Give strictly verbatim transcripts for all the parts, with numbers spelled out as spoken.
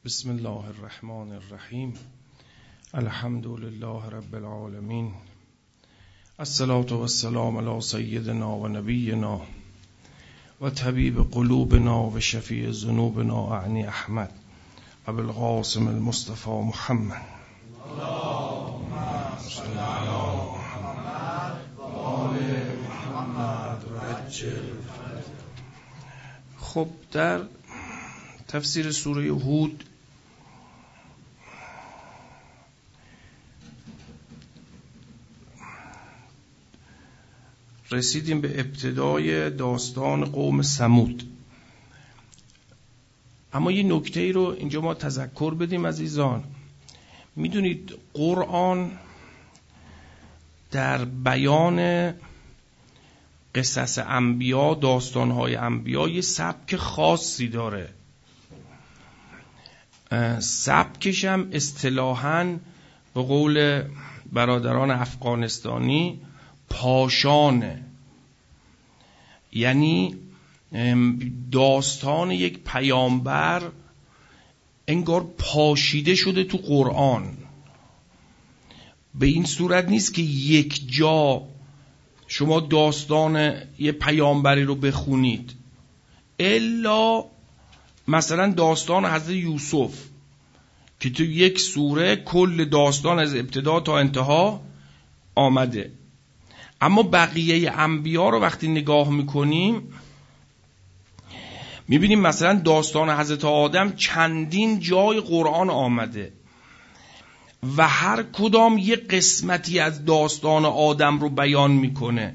بسم الله الرحمن الرحیم. الحمد لله رب العالمین. الصلاة والسلام علی سیدنا و نبینا و طبیب قلوبنا و شفیع ذنوبنا اعنی احمد و بالقاسم المصطفى محمد. اللهم صل علی محمد و آل محمد و عجل. خب در تفسیر سوره هود رسیدیم به ابتدای داستان قوم ثمود. اما یه نکته ای رو اینجا ما تذکر بدیم عزیزان. میدونید قرآن در بیان قصص انبیا، داستانهای انبیا یه سبک خاصی داره. سبکش هم اصطلاحاً به قول برادران افغانستانی پاشانه، یعنی داستان یک پیامبر انگار پاشیده شده تو قرآن. به این صورت نیست که یک جا شما داستان یه پیامبری رو بخونید، الا مثلا داستان حضرت یوسف که تو یک سوره کل داستان از ابتدا تا انتها آمده. اما بقیه انبیا رو وقتی نگاه میکنیم میبینیم مثلا داستان حضرت آدم چندین جای قرآن آمده و هر کدام یه قسمتی از داستان آدم رو بیان میکنه.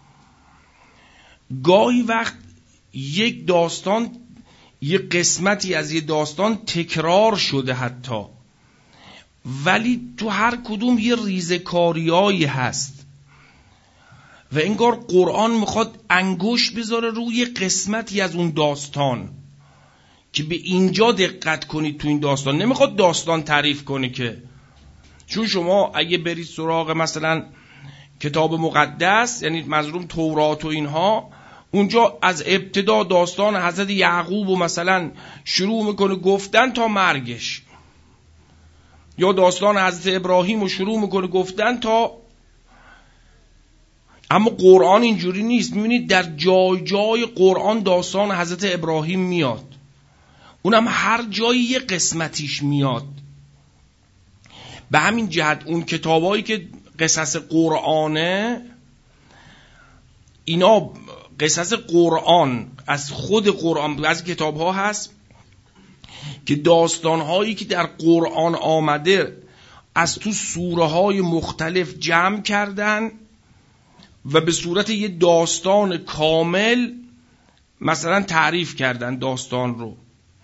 گاهی وقت یک داستان، یه قسمتی از یه داستان تکرار شده حتی، ولی تو هر کدوم یه ریزکاریایی هست و انگار قرآن میخواد انگشت بذاره روی قسمتی از اون داستان که به اینجا دقت کنید. تو این داستان نمیخواد داستان تعریف کنه که، چون شما اگه برید سراغ مثلا کتاب مقدس، یعنی مظلوم تورات و اینها، اونجا از ابتدا داستان حضرت یعقوب و مثلا شروع میکنه گفتن تا مرگش، یا داستان حضرت ابراهیم رو شروع میکنه گفتن تا. اما قرآن اینجوری نیست. میبینید در جای جای قرآن داستان حضرت ابراهیم میاد، اونم هر جایی یه قسمتیش میاد. به همین جهت اون کتابایی که قصص قرآنه، اینا قصص قرآن از خود قرآن، از کتاب ها هست که داستان هایی که در قرآن آمده از تو سوره های مختلف جمع کردن و به صورت یه داستان کامل مثلا تعریف کردن داستان رو.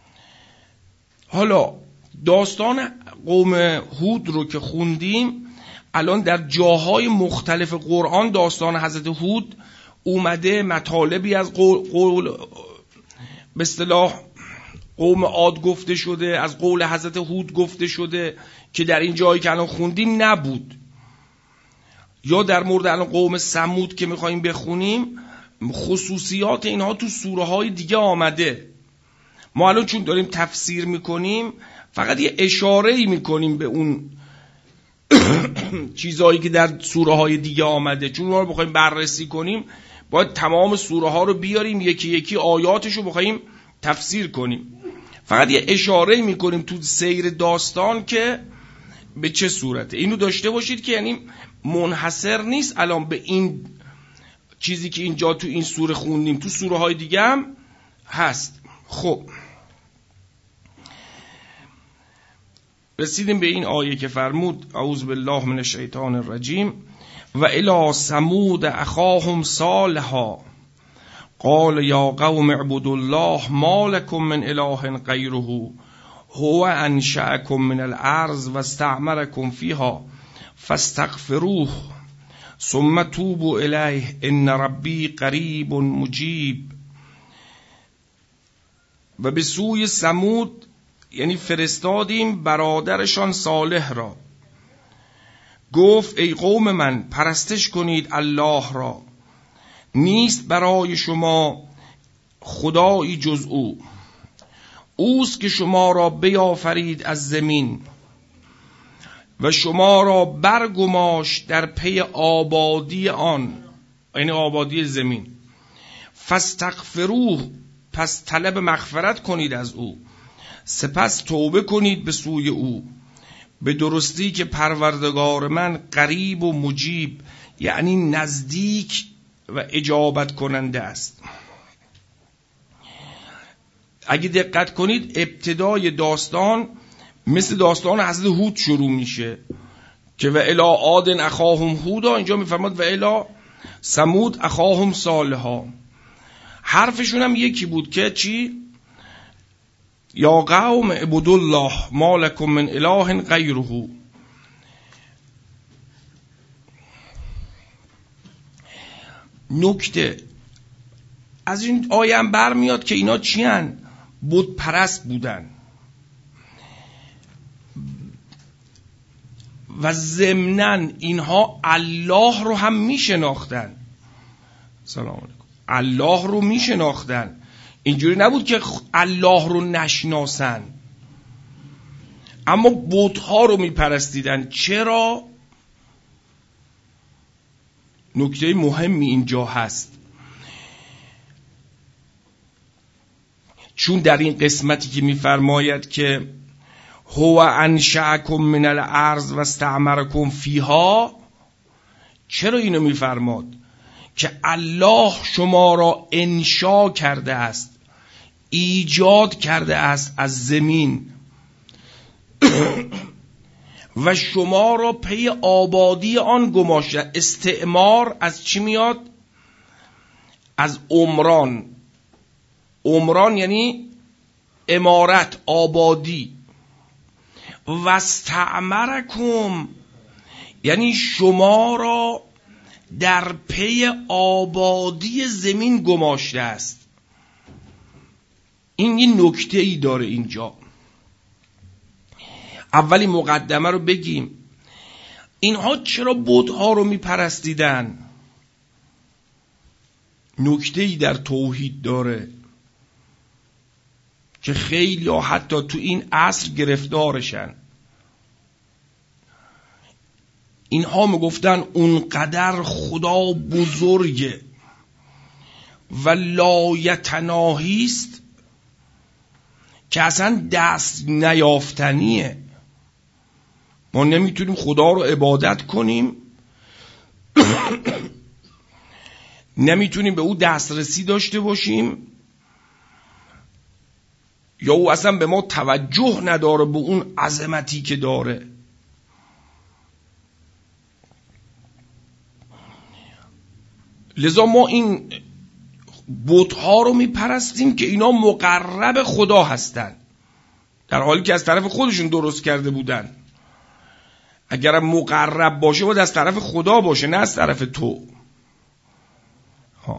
حالا داستان قوم هود رو که خوندیم، الان در جاهای مختلف قرآن داستان حضرت هود اومده، مطالبی از قول, قول به اصطلاح قوم عاد گفته شده، از قول حضرت هود گفته شده که در این جایی که الان خوندیم نبود. یا در مورد الان قوم ثمود که میخواییم بخونیم، خصوصیات اینها تو سوره های دیگه آمده. ما الان چون داریم تفسیر میکنیم فقط یه اشاره‌ای میکنیم به اون چیزهایی که در سوره های دیگه آمده. چون ما رو بخوایم بررسی کنیم باید تمام سوره ها رو بیاریم، یکی یکی آیاتش رو بخوایم تفسیر کنیم. فقط یه اشاره‌ای میکنیم تو سیر داستان که به چه صورته. اینو داشته باشید که یعنی منحصر نیست الان به این چیزی که اینجا تو این سوره خوندیم، تو سوره های دیگه هم هست. خب رسیدیم به این آیه که فرمود اعوذ بالله من الشیطان الرجیم و الی ثمود اخاهم صالحا قال یا قوم اعبدوا الله ما لكم من اله غیره هو انشأکم من الارض و استعمرکم فیها فاستغفروه ثم توبوا الیه ان ربی قریب مجیب. و به سوی ثمود یعنی فرستادیم برادرشان صالح را، گفت ای قوم من پرستش کنید الله را، نیست برای شما خدایی جز او، اوست که شما را بیافرید از زمین و شما را برگماش در پی آبادی آن، یعنی آبادی زمین. فاستغفروه، پس طلب مغفرت کنید از او، سپس توبه کنید به سوی او، به درستی که پروردگار من قریب و مجیب، یعنی نزدیک و اجابت کننده است. اگه دقت کنید ابتدای داستان مثل داستان حضرت هود شروع میشه که و الی عاد اخاهم هودا، اینجا میفرماد و الی ثمود اخاهم صالحا. حرفشون هم یکی بود که چی؟ یا قوم اعبدوا الله ما لکم من اله غیره. نکته از این آیه هم برمیاد که اینا چی هن؟ بت پرست بودن و ضمناً اینها الله رو هم میشناختن. سلام علیکم. الله رو میشناختن، اینجوری نبود که الله رو نشناسن، اما بت‌ها رو میپرستیدن. چرا؟ نکته مهمی اینجا هست، چون در این قسمتی که میفرماید که هو انشأکم من الارض و استعمرکم فیها، چرا اینو میفرماد؟ که الله شما را انشا کرده است، ایجاد کرده است از زمین و شما را پی آبادی آن گماشته. استعمار از چی میاد؟ از عمران. عمران یعنی امارت، آبادی. و استعمرکم یعنی شما را در پی آبادی زمین گماشته است. این یه نکته ای داره اینجا. اولی مقدمه رو بگیم، اینها چرا بت‌ها رو میپرستیدن؟ نکته ای در توحید داره که خیلی ها حتی تو این عصر گرفتارشن. اینها میگفتن اونقدر خدا بزرگه و لایتناهی است که اصلا دست نیافتنیه. ما نمیتونیم خدا رو عبادت کنیم، نمیتونیم به او دسترسی داشته باشیم، یا او اصلا به ما توجه نداره به اون عظمتی که داره. لذا ما این بت‌ها رو میپرستیم که اینا مقرب خدا هستن، در حالی که از طرف خودشون درست کرده بودن. اگر مقرب باشه باید از طرف خدا باشه، نه از طرف تو. ها.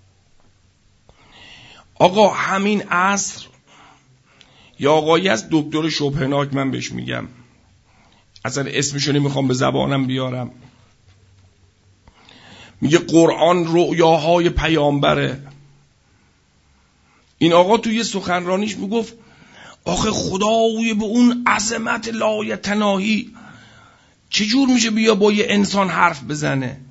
آقا همین عصر یا آقایی از دکتر شبهناک، من بهش میگم، اصلا اسمشو نمیخوام به زبانم بیارم، میگه قرآن رؤیاهای پیامبره. این آقا توی سخنرانیش میگفت آخه خداوی به اون عظمت لایتناهی چجور میشه بیا با یه انسان حرف بزنه؟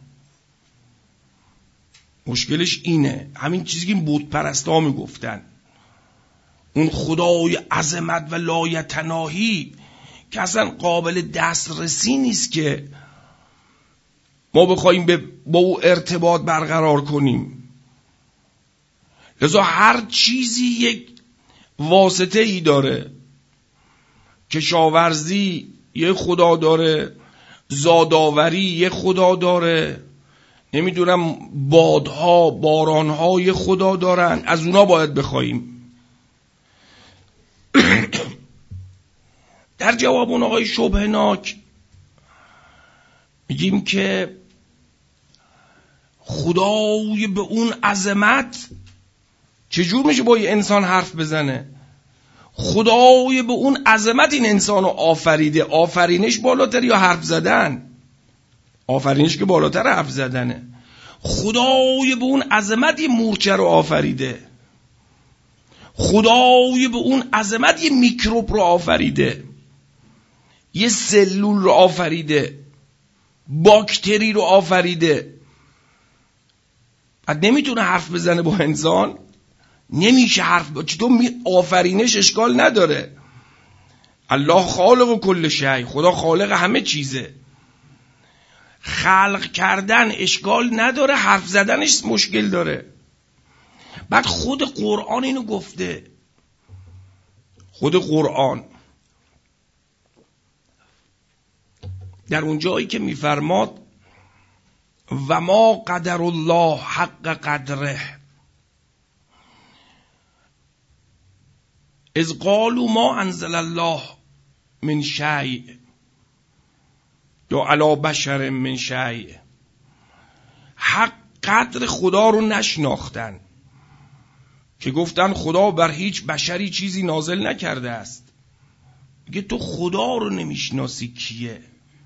مشکلش اینه، همین چیزی که این بت پرستا میگفتن، اون خدای عظمت و لایتناهی که اصلا قابل دسترسی نیست که ما بخوایم با او ارتباط برقرار کنیم. لذا هر چیزی یک واسطه ای داره. کشاورزی یه خدا داره، زادآوری یه خدا داره، نمیدونم بادها، بارانها یه خدا دارن، از اونا باید بخوایم. در جواب اون آقای شبهناک میگیم که خدای به اون عظمت چجور میشه با یه انسان حرف بزنه؟ خدای به اون عظمت این انسان رو آفریده. آفرینش بالاتر یا حرف زدن؟ آفرینش که بالاتر حرف زدنه. خدای به اون عظمت یه مورچه رو آفریده. خدای به اون عظمت یه میکروب رو آفریده، یه سلول رو آفریده، باکتری رو آفریده. بعد نمیتونه حرف بزنه با انسان؟ نمیشه حرف با چطور می آفرینش اشکال نداره. الله خالق کل شیء، خدا خالق همه چیزه. خلق کردن اشکال نداره، حرف زدنش مشکل داره. بعد خود قرآن اینو گفته، خود قرآن در اون جایی که میفرماد و ما قدر الله حق قدره اذ قالوا ما انزل الله من شیء یا علی بشر من شیء، حق قدر خدا رو نشناختن که گفتن خدا بر هیچ بشری چیزی نازل نکرده است. میگه تو خدا رو نمیشناسی کیه.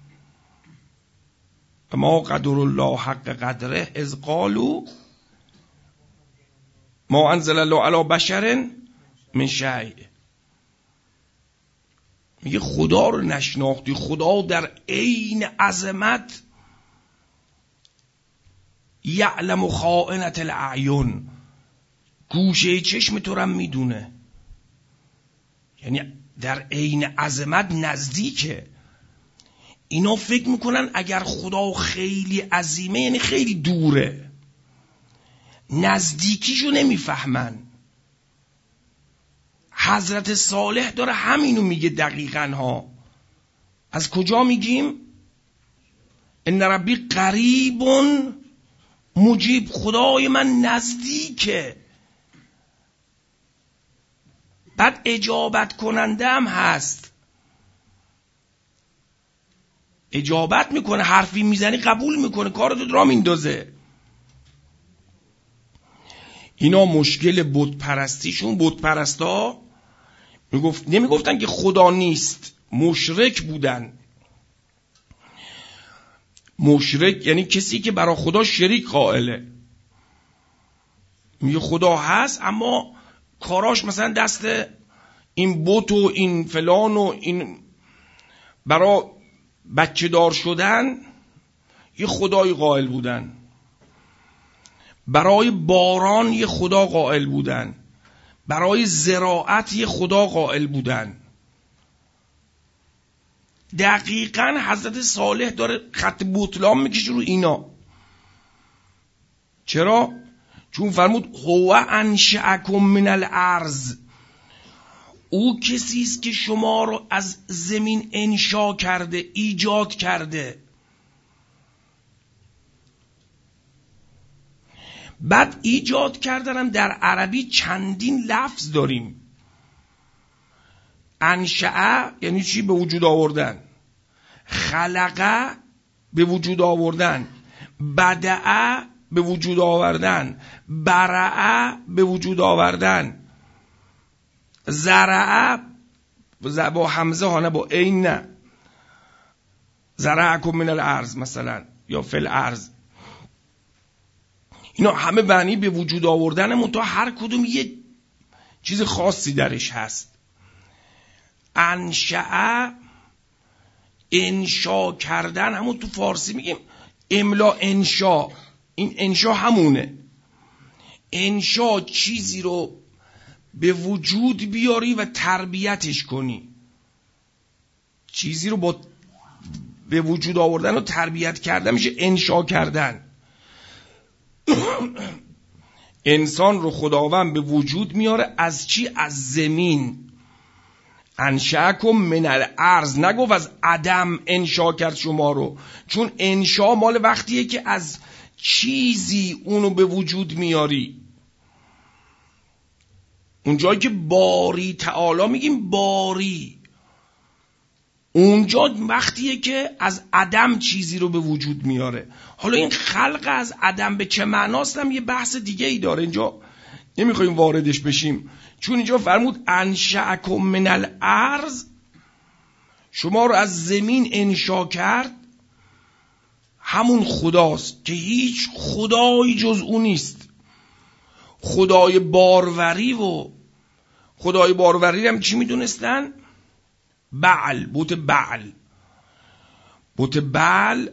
ما قدر الله حق قدره اذ قالوا ما انزل الله علی بشر من شیء. میگه خدا رو نشناختی. خدا در عین عظمت یعلم خائنة الاعین، گوشه چشم تو رو میدونه. یعنی در عین عظمت نزدیکه. اینا فکر میکنن اگر خدا خیلی عظیمه یعنی خیلی دوره، نزدیکیشو نمیفهمن. حضرت صالح داره همینو میگه دقیقاً ها. از کجا میگیم؟ ان ربی قریب مجیب، خدای من نزدیکه، بعد اجابت کننده هم هست. اجابت میکنه، حرفی میزنی قبول میکنه، کارتو را میندازه. اینا مشکل بت پرستیشون، بت پرستا میگفت نمیگفتن که خدا نیست، مشرک بودن. مشرک یعنی کسی که برای خدا شریک قائله. میگه خدا هست اما کاراش مثلا دست این بت و این فلان و این، برای بچه دار شدن یه خدای قائل بودن، برای باران یه خدا قائل بودن، برای زراعت یه خدا قائل بودن. دقیقاً حضرت صالح داره خط بطلان میکشه رو اینا. چرا؟ چون فرمود هو انشأکم من الارض، او کسی است که شما رو از زمین انشا کرده، ایجاد کرده. بعد ایجاد کردنم در عربی چندین لفظ داریم. انشأ یعنی چی؟ به وجود آوردن. خلقه به وجود آوردن. بدع به وجود آوردن. برع به وجود آوردن. زرع با حمزه ها نه با عین نه. زرعکم من الارض مثلا یا فی الارض. اینا همه معنی به وجود آوردن، منتها هر کدوم یه چیز خاصی درش هست. انشأ انشا کردن، همون تو فارسی میگیم املا انشا، این انشا همونه. انشا چیزی رو به وجود بیاری و تربیتش کنی. چیزی رو با به وجود آوردن و تربیت کردن میشه انشا کردن. انسان رو خداوند به وجود میاره از چی؟ از زمین. انشأکم من الارض، نگفت از عدم انشا کرد شما رو، چون انشا مال وقتیه که از چیزی اونو به وجود میاری. اونجایی که باری تعالی میگیم باری، اونجا وقتیه که از عدم چیزی رو به وجود میاره. حالا این خلق از عدم به چه معناست هم یه بحث دیگه ای داره، اینجا نمیخوایم واردش بشیم. چون اینجا فرمود انشأکم من الارض، شما رو از زمین انشا کرد، همون خداست که هیچ خدایی جز اون نیست. خدای باروری و خدای باروری هم چی میدونستن؟ بعل، بت بعل. بت بعل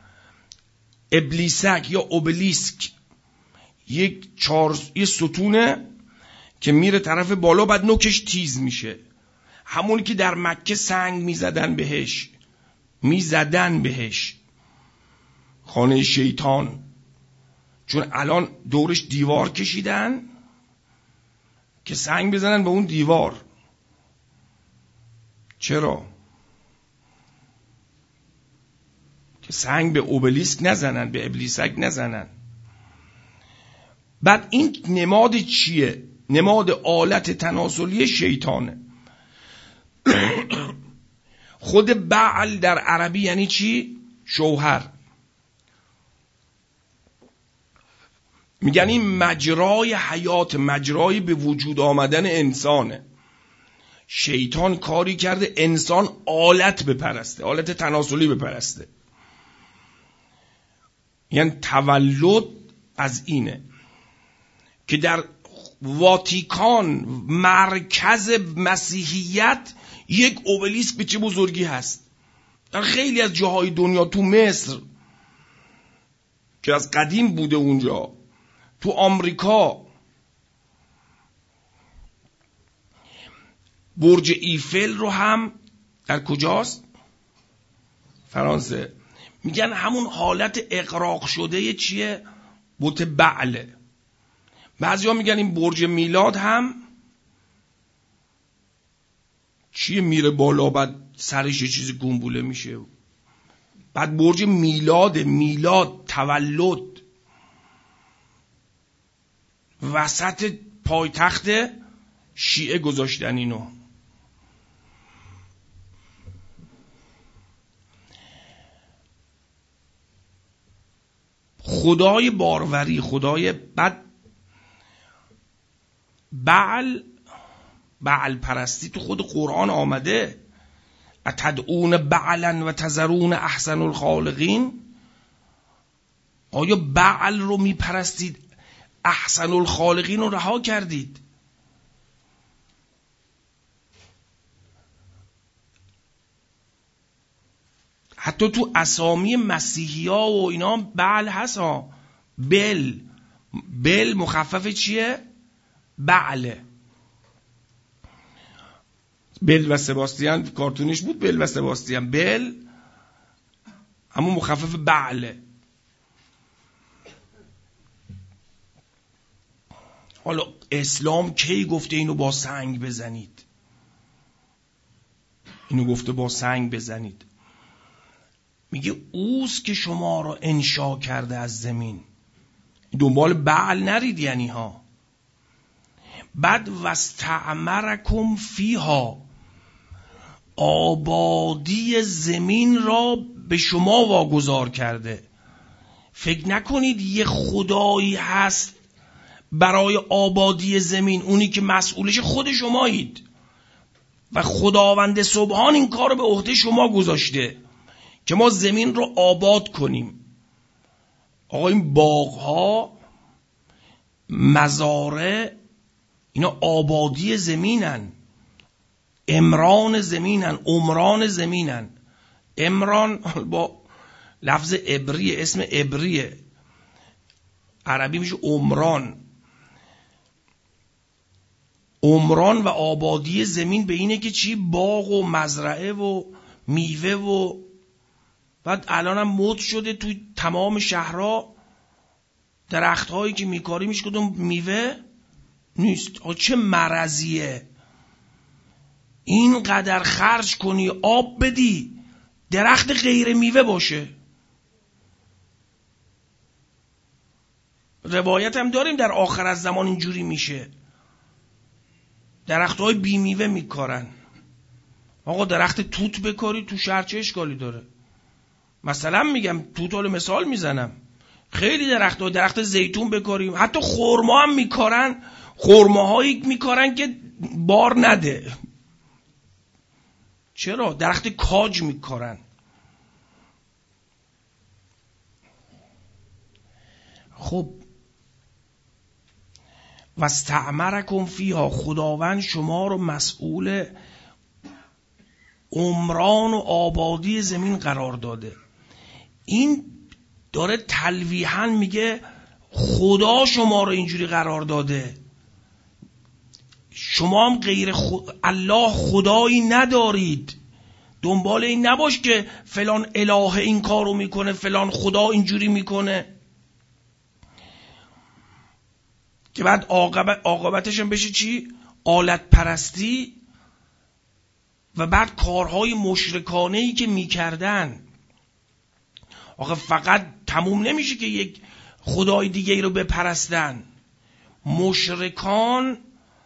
ابلیسک یا اوبلیسک، یک چار یه ستونه که میره طرف بالا، بعد نوکش تیز میشه. همونی که در مکه سنگ میزدن بهش، میزدن بهش، خانه شیطان، چون الان دورش دیوار کشیدن که سنگ بزنن به اون دیوار. چرا؟ که سنگ به اوبلیسک نزنن، به ابلیسک نزنن. بعد این نماد چیه؟ نماد آلت تناسلی شیطانه. خود بعل در عربی یعنی چی؟ شوهر. میگن این مجرای حیات، مجرای به وجود آمدن انسانه. شیطان کاری کرده انسان آلت بپرسته، آلت تناسلی بپرسته. یعنی تولد از اینه که در واتیکان مرکز مسیحیت یک اوبلیسک به چه بزرگی هست. در خیلی از جاهای دنیا، تو مصر که از قدیم بوده اونجا، تو آمریکا برج ایفل رو هم در کجاست؟ فرانسه. میگن همون حالت اغراق شده چیه؟ بت بعله. بعضی ها میگن این برج میلاد هم چیه؟ میره بالا بعد سرش یه چیزی گنبوله میشه. بعد برج میلاد، میلاد تولد، وسط پایتخت شیعه گذاشتن اینو. خدای باروری، خدای بد بعل، بعل پرستی تو خود قرآن آمده. اتدعون بعلا و تذرون احسن الخالقین. آیا بعل رو میپرستید، احسن الخالقین رو رها کردید؟ حتی تو اسامی مسیحی ها و اینا بعل هست ها. بل، بل مخفف چیه؟ بعله. بل و سباستیان کارتونیش بود، بل و سباستیان. بل همون مخفف بعله. حالا اسلام کی گفته اینو با سنگ بزنید؟ اینو گفته با سنگ بزنید. میگه اوست که شما را انشا کرده از زمین. دنبال بعل نرید یعنی ها. بعد واستعمرکم فیها، آبادی زمین را به شما واگذار کرده. فکر نکنید یه خدایی هست برای آبادی زمین، اونی که مسئولش خود شمایید و خداوند سبحان این کار رو به عهده شما گذاشته که ما زمین رو آباد کنیم. آقا این باغ‌ها، مزارع، اینا آبادی زمینن، امران زمینن، عمران زمینن. امران با لفظ عبری، اسم عبریه، عربی میشه عمران. عمران و آبادی زمین به اینه که چی؟ باغ و مزرعه و میوه. و بعد الان هم مد شده توی تمام شهرها درخت هایی که میکاری میشه کدوم میوه نیست. آه چه مرضیه! اینقدر خرج کنی آب بدی درخت غیر میوه باشه. روایت هم داریم در آخر از زمان اینجوری میشه، درخت های بی میوه میکارن. آقا درخت توت بکاری تو شهر چه اشکالی داره؟ مثلا میگم توت، رو مثال میزنم. خیلی درخت ها، درخت زیتون بکاریم، حتی خرما هم میکارن. خرماهایی میکارن که بار نده. چرا؟ درخت کاج میکارن. خب و استعمرکم فیها، خداوند شما رو مسئول عمران و آبادی زمین قرار داده. این داره تلویحاً میگه خدا شما رو اینجوری قرار داده، شما هم غیر خود... الله خدایی ندارید. دنبال این نباش که فلان اله این کارو میکنه، فلان خدا اینجوری میکنه، که بعد عاقبت عاقبتش هم بشه چی؟ آلت پرستی و بعد کارهای مشرکانه ای که میکردن. آخه فقط تموم نمیشه که یک خدای دیگه ای رو بپرستن. مشرکان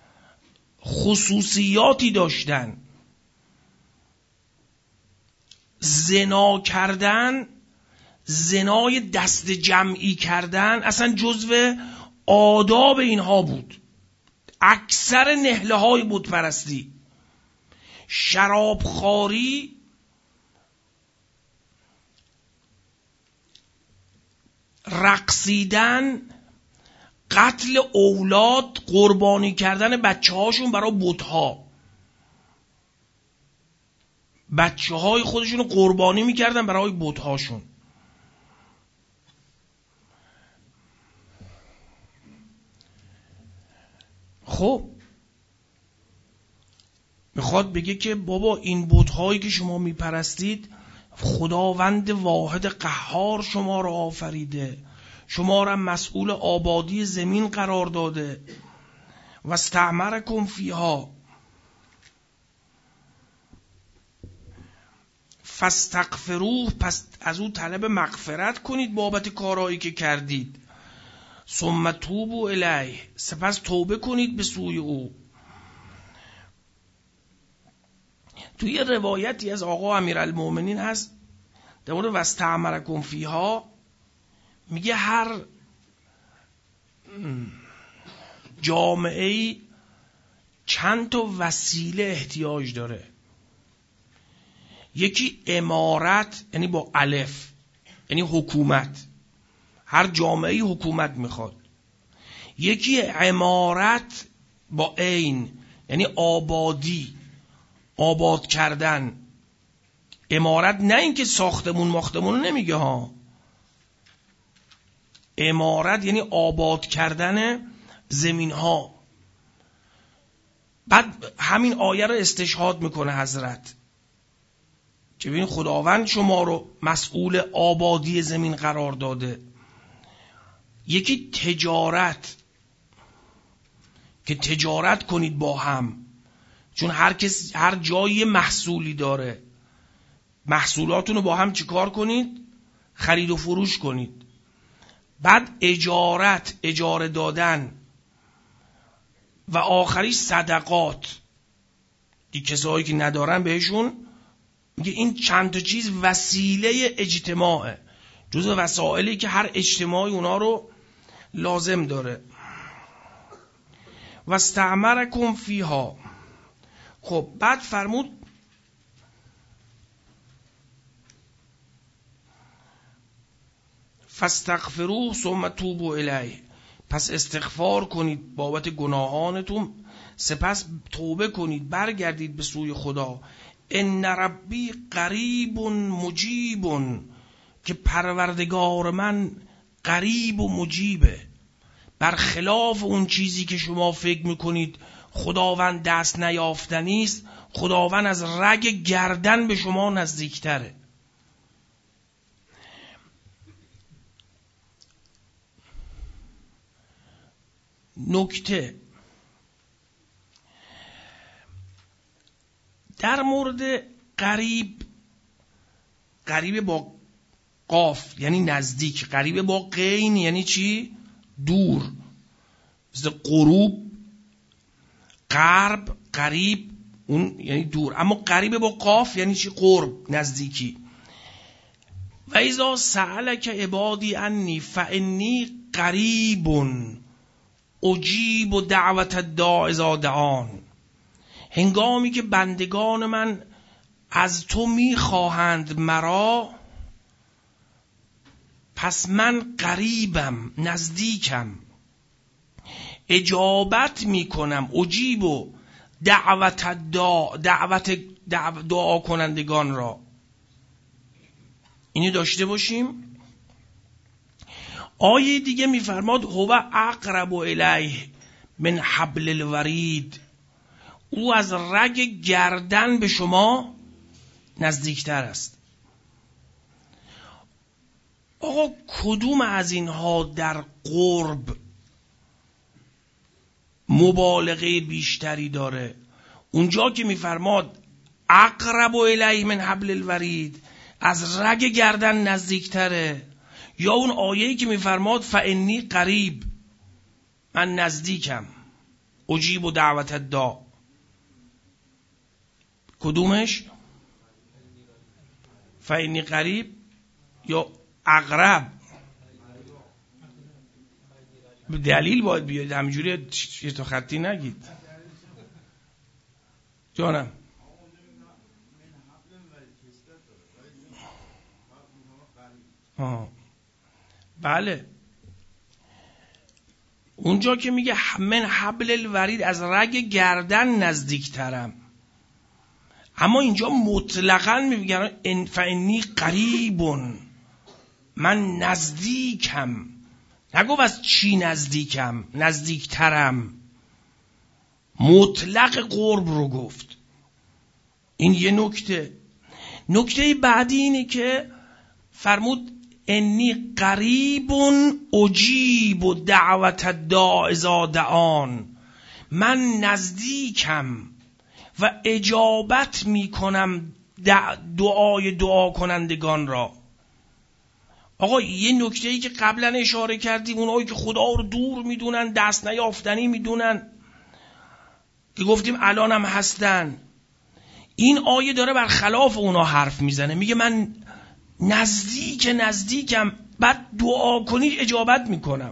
خصوصیاتی داشتن. زنا کردن، زنای دست جمعی کردن اصلا جزو آداب اینها بود. اکثر نهله های بت پرستی، شرابخواری، رقصیدن، قتل اولاد، قربانی کردن بچه هاشون برای بتها. بچه های خودشون رو قربانی میکردن برای بت هاشون. خب میخواد بگه که بابا این بت هایی که شما میپرستید، خداوند واحد قهار شما رو آفریده، شما را مسئول آبادی زمین قرار داده. و استعمرکم فیها فاستغفروه، پس از او طلب مغفرت کنید بابت کارهایی که کردید. ثم توبوا الیه، سپس توبه کنید به سوی او. توی یه روایتی از آقا امیرالمومنین هست در مورد واستعمرکم فیها، میگه هر جامعه‌ای چند تا وسیله احتیاج داره. یکی امارت، یعنی با الف، یعنی حکومت، هر جامعه‌ای حکومت میخواد. یکی امارت با عین، یعنی آبادی، آباد کردن. امارت نه اینکه ساختمون ماختمون نمیگه ها، امارت یعنی آباد کردن زمین ها. بعد همین آیه رو استشهاد میکنه حضرت که ببین خداوند شما رو مسئول آبادی زمین قرار داده. یکی تجارت، که تجارت کنید با هم، چون هر کس هر جایی محصولی داره، محصولاتون رو با هم چیکار کنید؟ خرید و فروش کنید. بعد اجارت، اجاره دادن، و آخریش صدقات. دی کسایی که ندارن بهشون میگه این چند تا چیز وسیله اجتماعه، جزو وسائلی که هر اجتماعی اونا رو لازم داره. و استعمرکم فیها. خب بعد فرمود فاستغفروه ثم توبوا الیه، پس استغفار کنید بابت گناهانتون، سپس توبه کنید، برگردید به سوی خدا. ان ربی قریب مجیب، که پروردگار من قریب و مجیبه. برخلاف اون چیزی که شما فکر میکنید خداوند دست نیافتنی است، خداوند از رگ گردن به شما نزدیکتره. نکته در مورد قریب، قریب با قاف یعنی نزدیک، قریب با قین یعنی چی؟ دور. مثل غروب، غرب، قریب اون یعنی دور. اما قریب با قاف یعنی چی؟ قرب، نزدیکی. و اذا سألک عبادی انی فانی قریب اجیب دعوت الداع اذا دعان. هنگامی که بندگان من از تو میخواهند مرا، پس من قریبم، نزدیکم. اجابت میکنم، اجیب و دعوت دعا دعوت دعو دعا کنندگان را. اینو داشته باشیم. آیه دیگه میفرماد هو اقرب الیه من حبل الورید، او از رگ گردن به شما نزدیکتر است. آقا کدوم از اینها در قرب مبالغه بیشتری داره؟ اونجا که میفرماد اقرب الیه من حبل الورید، از رگ گردن نزدیکتره، یا اون آیه‌ای که میفرماد فانی قریب، من نزدیکم، اجیب و دعوت الداع؟ کدومش؟ فانی قریب یا اقرب؟ دلیل باید بیاد، همینجوری چه تو خطی نگید. جانم آه. بله، اونجا که میگه من حبل الورید، از رگ گردن نزدیکترم، اما اینجا مطلقاً میگه فانی قریبون، من نزدیکم. نگو از چی نزدیکم، نزدیکترم، مطلق قرب رو گفت. این یه نکته. نکته بعدی اینه که فرمود انی قریبون اجیب و دعوت الداع اذا دعان، من نزدیکم و اجابت میکنم دعای دعا کنندگان را. آقا یه نکته‌ای که قبلا اشاره کردیم، اونایی که خدا رو دور میدونن، دست نیافتنی میدونن، که گفتیم الان هم هستن، این آیه داره بر خلاف اونا حرف میزنه. میگه من نزدیک نزدیکم، بعد دعا کنی اجابت میکنم.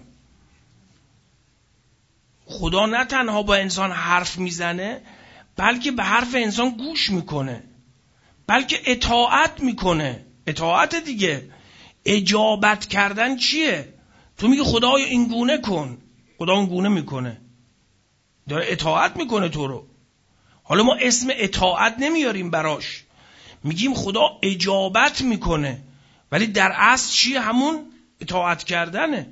خدا نه تنها با انسان حرف میزنه، بلکه به حرف انسان گوش میکنه، بلکه اطاعت میکنه. اطاعت دیگه. اجابت کردن چیه؟ تو میگه خدایا این گونه کن، خدا اون گونه میکنه، داره اطاعت میکنه تو رو. حالا ما اسم اطاعت نمیاریم براش، میگیم خدا اجابت میکنه، ولی در اصل چیه؟ همون اطاعت کردنه.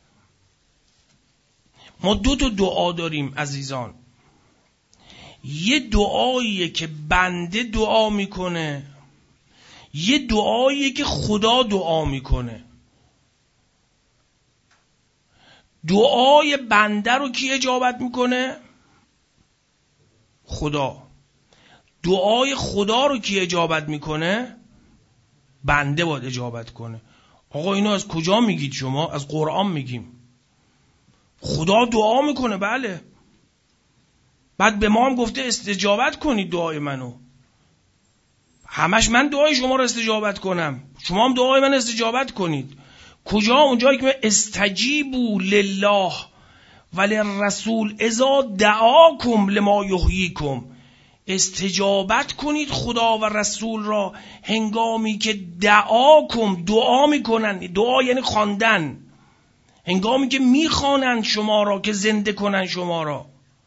ما دو تا دعا داریم عزیزان. یه دعاییه که بنده دعا میکنه، یه دعاییه که خدا دعا میکنه. دعای بنده رو کی اجابت میکنه؟ خدا. دعای خدا رو کی اجابت میکنه؟ بنده باید اجابت کنه. آقا اینو از کجا میگید شما؟ از قرآن میگیم. خدا دعا میکنه، بله. بعد به ما هم گفته استجابت کنید دعای منو. همش من دعای شما رو استجابت کنم، شما هم دعای من استجابت کنید. کجا؟ اونجایی که استجیبوا لله وللرسول اذا دعاکم لما یحییکم، استجابت کنید خدا و رسول را هنگامی که دعاکم، دعا میکنن. دعا یعنی خواندن، هنگامی که میخوانند شما را که زنده کنن شما را.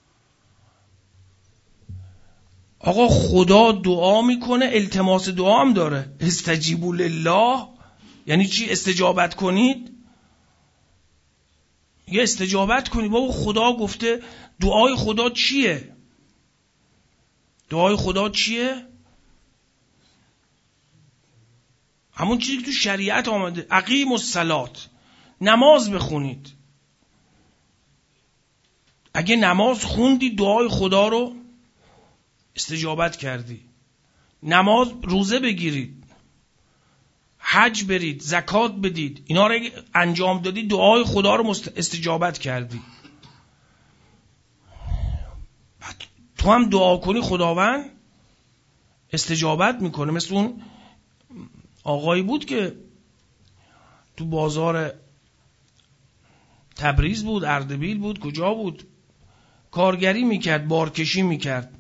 آقا خدا دعا میکنه، التماس دعا هم داره. استجیبوا لله یعنی چی؟ استجابت کنید. یه استجابت کنید. بابا خدا گفته. دعای خدا چیه؟ دعای خدا چیه؟ همون چیزی که تو شریعت آمده. اقیموا الصلاة، نماز بخونید. اگه نماز خوندی دعای خدا رو استجابت کردی. نماز، روزه بگیرید، حج برید، زکات بدید، اینا رو انجام دادی دعای خدا رو استجابت کردی. تو هم دعا کنی خداوند استجابت میکنه. مثل اون آقایی بود که تو بازار تبریز بود، اردبیل بود، کجا بود، کارگری میکرد، بارکشی میکرد.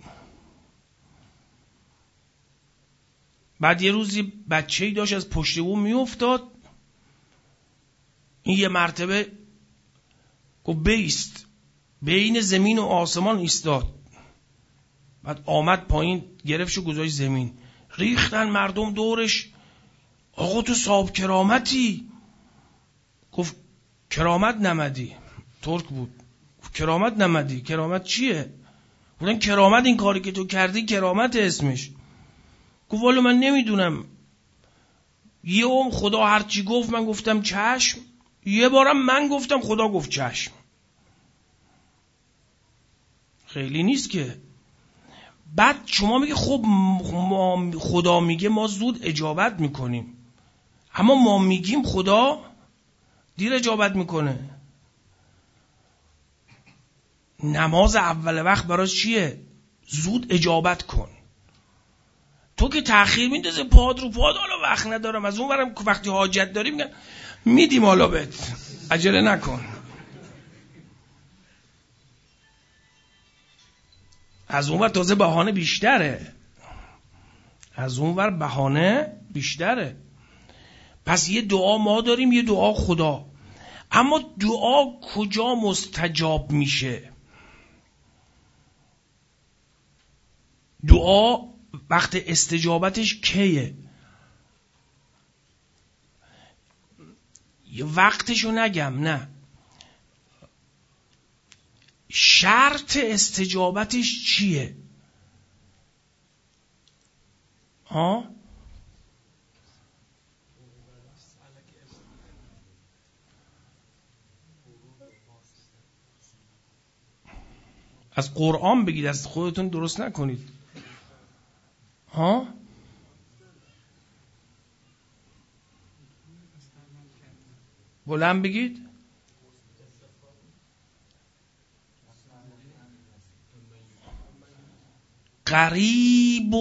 بعد یه روزی بچه‌ای داشت از پشت بوم میافتاد. این یه مرتبه گفت بیست. بین زمین و آسمان ایستاد، بعد آمد پایین گرفتشو گذاشت زمین. ریختن مردم دورش، آقا تو صاحب کرامتی. گفت کرامت نمدی. ترک بود. گفت کرامت نمدی. کرامت چیه؟ گفتن کرامت این کاری که تو کردی کرامت اسمش. گفت والا من نمیدونم، یه اون خدا هرچی گفت من گفتم چشم، یه بارم من گفتم خدا گفت چشم. خیلی نیست که. بعد شما میگه خب ما خدا میگه ما زود اجابت میکنیم، اما ما میگیم خدا دیر اجابت میکنه. نماز اول وقت براش چیه؟ زود اجابت کن. تو که تأخیر میندازه پاد رو پاد، حالا وقت ندارم. از اون ورم وقتی حاجت داری میگن میدیم حالا بهت، عجله نکن. از اون ور تازه بهانه بیشتره، از اون ور بهانه بیشتره. پس یه دعا ما داریم، یه دعا خدا. اما دعا کجا مستجاب میشه؟ دعا وقت استجابتش کیه؟ یه وقتشو نگم، نه، شرط استجابتش چیه؟ ها؟ از قرآن بگید، از خودتون درست نکنید. ها؟ بلند بگید. قریب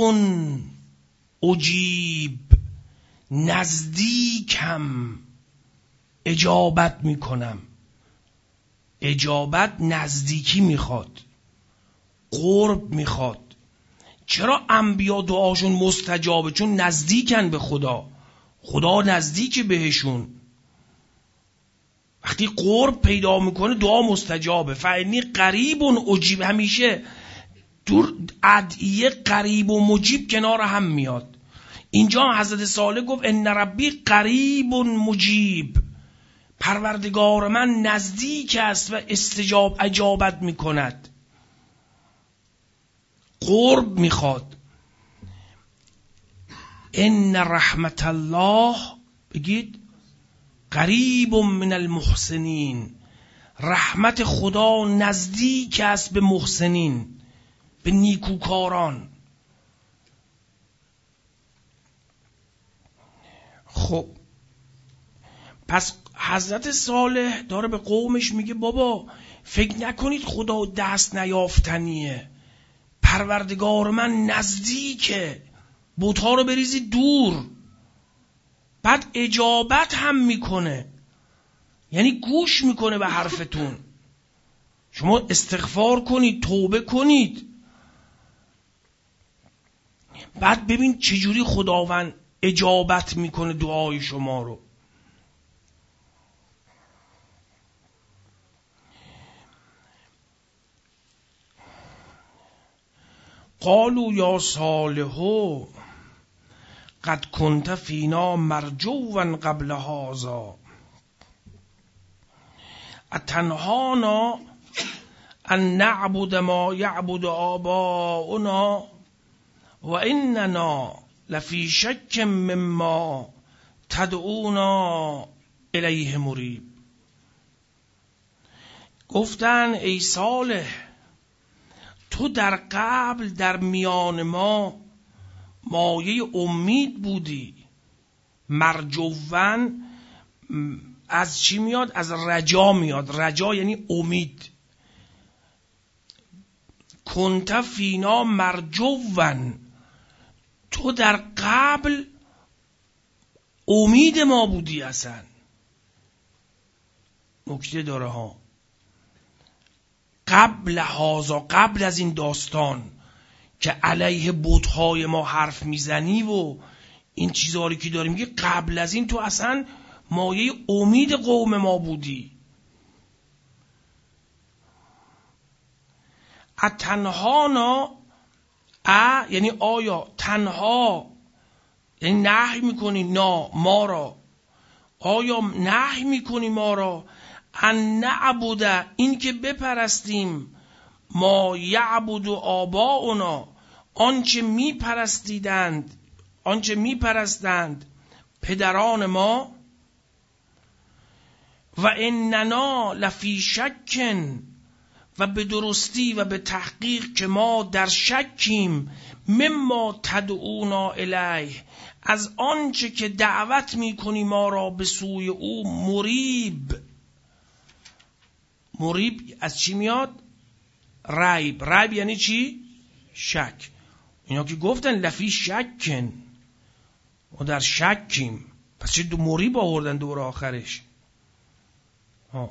اجیب، نزدیکم اجابت میکنم. اجابت نزدیکی میخواد، قرب میخواد. چرا انبیا دعاشون مستجابه؟ چون نزدیکن به خدا، خدا نزدیک بهشون. وقتی قرب پیدا میکنه دعا مستجابه. فعنی قریب اجیب، همیشه دور ادعیه قریب و مجیب کنار هم میاد. اینجا حضرت صالح گفت ان ربی قریب مجیب، پروردگار من نزدیک است و استجاب اجابت میکند. قرب میخواد. ان رحمت الله، بگید قریب من المحسنین، رحمت خدا نزدیک است به محسنین، به نیکوکاران. خب پس حضرت صالح داره به قومش میگه بابا فکر نکنید خدا دست نیافتنیه، پروردگار من نزدیکه، بت‌ها رو بریزید دور. بعد اجابت هم میکنه، یعنی گوش میکنه به حرفتون. شما استغفار کنید، توبه کنید، بعد ببین چجوری خداوند اجابت میکنه دعای شما رو. قالوا یا صالح قد كنت فینا مرجوا قبل هذا اتنهانا ان نعبد ما یعبد آباؤنا و اننا لفی شک مما تدعونا الیه مریب. گفتن ای صالح، تو در قبل در میان ما مایه امید بودی. مرجوان از چی میاد؟ از رجا میاد. رجا یعنی امید. کنت فینا مرجوان، تو در قبل امید ما بودی. اصلا نکته داره ها. قبل هازا، قبل از این داستان که علیه بت‌های ما حرف میزنی و این چیزهایی که داری میگی، قبل از این تو اصلا مایه امید قوم ما بودی. اتنهانا ا یعنی آیا تنها، یعنی نهی میکنی نا ما را، آیا نهی میکنی ما را ان نعبد، این که بپرستیم ما یعبد آباؤنا، آنچه میپرستیدند آنچه میپرستند پدران ما، و اننا لفی شکن، و به درستی و به تحقیق که ما در شکیم، مما تدعونا الیه، از آنچه که دعوت میکنی ما را به سوی او، مریب. مریب از چی میاد؟ ریب. ریب یعنی چی؟ شک. اینا که گفتن لفی شکن، ما در شکیم، پس چه دو مریب آوردن دور آخرش؟ ها.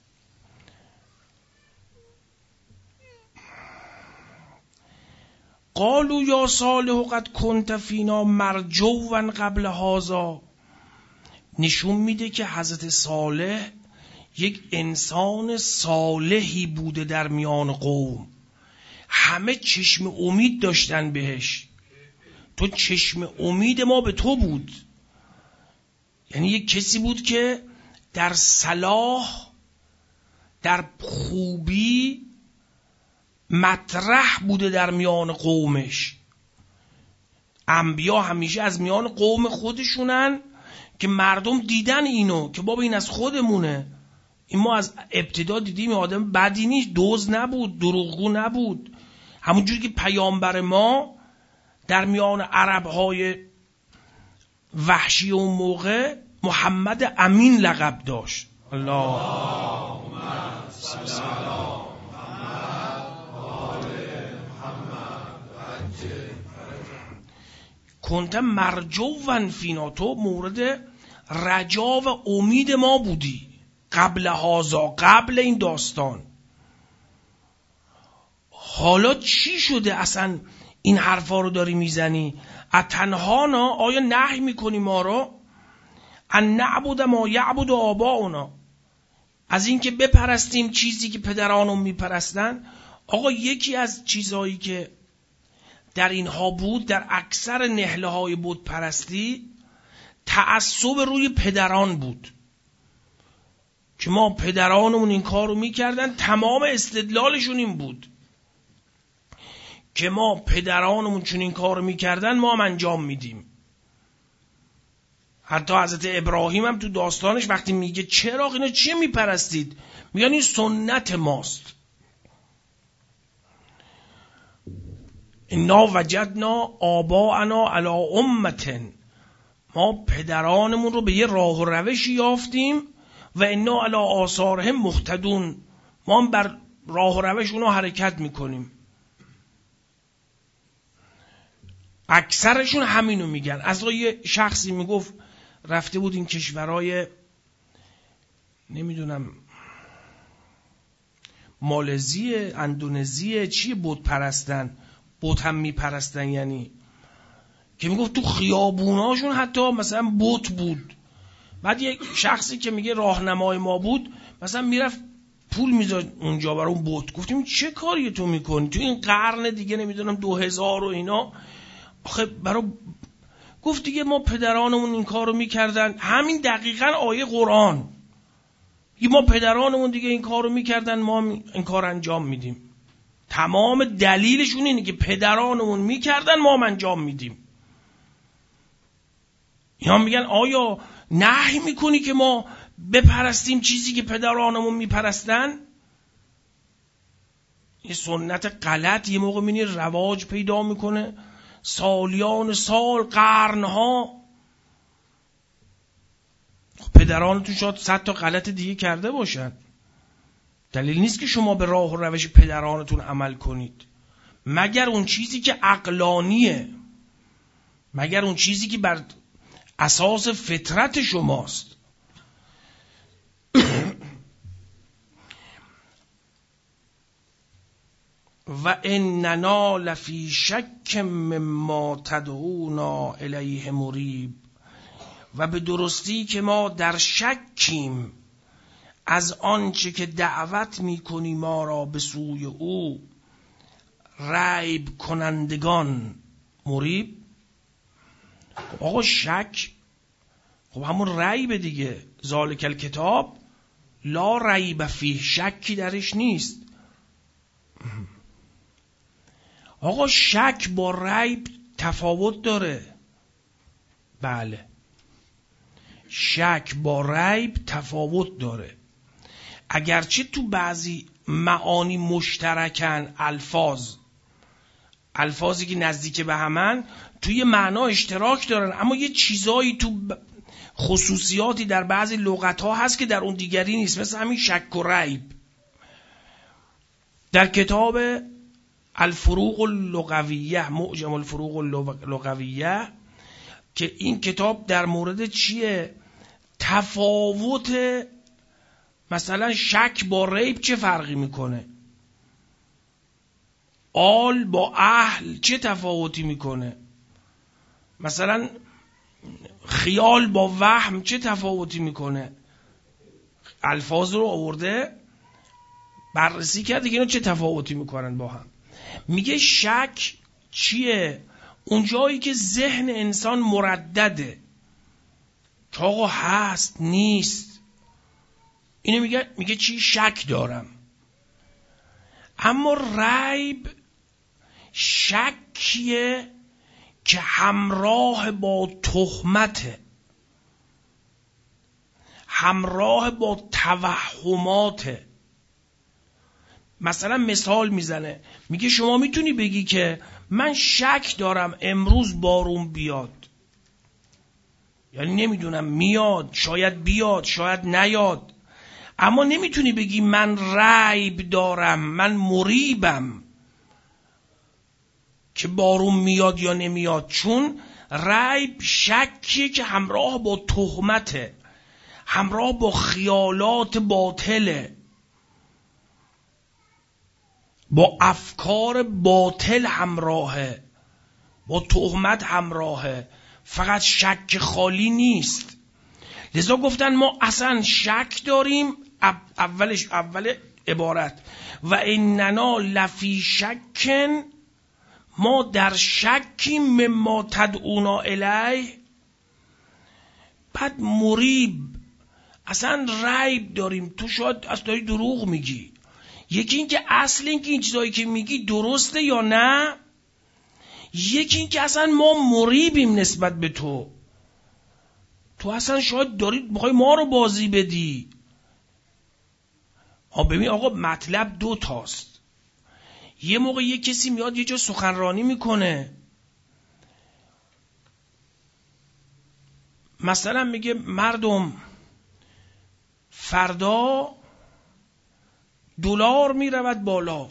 قالوا یا صالح قد کنت فینا مرجوا قبل هذا. نشون میده که حضرت صالح یک انسان صالحی بوده در میان قوم، همه چشم امید داشتن بهش. تو چشم امید ما به تو بود، یعنی یک کسی بود که در صلاح، در خوبی مطرح بوده در میان قومش. انبیا همیشه از میان قوم خودشونن که مردم دیدن اینو که بابا این از خودمونه، این ما از ابتدا دیدیم آدم بدی نیست، دزد نبود، دروغگو نبود. همونجوری که پیامبر ما در میان عربهای وحشی اون موقع محمد امین لقب داشت. اللهم صل علی کنت مرجوا فینا، تو مورد رجا و امید ما بودی قبل هازا، قبل این داستان. حالا چی شده اصلا این حرفا رو داری میزنی؟ اتنهانا، آیا نهی میکنی ما رو ان نعبد ما یعبد آباؤنا، از این که بپرستیم چیزی که پدرانم میپرستن؟ آقا یکی از چیزهایی که در اینها بود، در اکثر نهله های بت پرستی، تعصب روی پدران بود که ما پدرانمون این کار رو میکردن. تمام استدلالشون این بود که ما پدرانمون چون این کار رو میکردن ما هم انجام میدیم. حتی حضرت ابراهیم هم تو داستانش وقتی میگه چرا اینا چیه میپرستید، میگن این سنت ماست. انا وجدنا آباءنا علی امة، ما پدرانمون رو به یه راه و روشی یافتیم و انا علی آثارهم مهتدون، ما هم بر راه و روش اونا حرکت میکنیم. اکثرشون همینو میگن. از یه شخصی میگفت رفته بود این کشورهای نمیدونم مالزی، اندونزی، چیه بت پرستن، بت هم میپرستن، یعنی که میگفت تو خیابوناشون حتی مثلا بت بود. بعد یک شخصی که میگه راهنمای ما بود مثلا میرفت پول میذاشت اونجا برای اون بت. گفتیم چه کاری تو میکنی تو این قرن دیگه نمیدونم دو هزار و اینا؟ آخه برای گفت دیگه ما پدرانمون این کارو میکردن. همین دقیقاً آیه قرآن، ما پدرانمون دیگه این کارو میکردن ما این کار انجام میدیم. تمام دلیلشون اینه که پدرانمون میکردن ما هم انجام میدیم. اینا میگن آیا نهی میکنی که ما بپرستیم چیزی که پدرانمون میپرستن؟ یه سنت غلط یه موقع میبینی رواج پیدا میکنه، سالیان سال، قرنها. پدرانتون شاید صد تا غلط دیگه کرده باشن، دلیل نیست که شما به راه و روش پدرانتون عمل کنید، مگر اون چیزی که عقلانیه، مگر اون چیزی که بر اساس فطرت شماست. و اننا لفی شک مما تدعونا الیه مریب، و به درستی که ما در شکیم از آنچه که دعوت میکنی ما را به سوی او. ریب کنندگان مریب. خب آقا شک خب همون ریب دیگه، ذالک الکتاب لا ریب فیه، شکی درش نیست. آقا شک با ریب تفاوت داره. بله، شک با ریب تفاوت داره، اگرچه تو بعضی معانی مشترکن، الفاظ الفاظی که نزدیک به همن توی معنا اشتراک دارن، اما یه چیزایی تو خصوصیاتی در بعضی لغت‌ها هست که در اون دیگری نیست، مثل همین شک و ریب. در کتاب الفروق اللغویه، معجم الفروق اللغویه، که این کتاب در مورد چیه؟ تفاوت مثلا شک با ریب چه فرقی میکنه، آل با اهل چه تفاوتی میکنه، مثلا خیال با وهم چه تفاوتی میکنه. الفاظ رو آورده بررسی کرده که اینا چه تفاوتی میکنن با هم. میگه شک چیه؟ اون جایی که ذهن انسان مردده که آقا هست نیست، اینو میگه میگه چی؟ شک دارم. اما ریب شکیه که همراه با تهمته، همراه با توهماته. مثلا مثال میزنه، میگه شما میتونی بگی که من شک دارم امروز بارون بیاد، یعنی نمیدونم میاد، شاید بیاد، شاید نیاد، اما نمیتونی بگی من ریب دارم، من مریبم که بارون میاد یا نمیاد، چون ریب شکیه که همراه با تهمته، همراه با خیالات باطله، با افکار باطل همراهه، با تهمت همراهه، فقط شک خالی نیست. لذا گفتن ما اصلا شک داریم، اولش اول عبارت و اننا لفی شکن، ما در شکیم مما تدعونا الیه. بعد مریب، اصلا ریب داریم، تو شاید از داری دروغ میگی. یکی این که اصل این که این چیزایی که میگی درسته یا نه، یکی این که اصلا ما مریبیم نسبت به تو، تو اصلا شاید داری بخوای ما رو بازی بدی. ها ببین آقا، مطلب دو تاست. یه موقع یه کسی میاد یه جا سخنرانی میکنه، مثلا میگه مردم فردا دلار میرود بالا،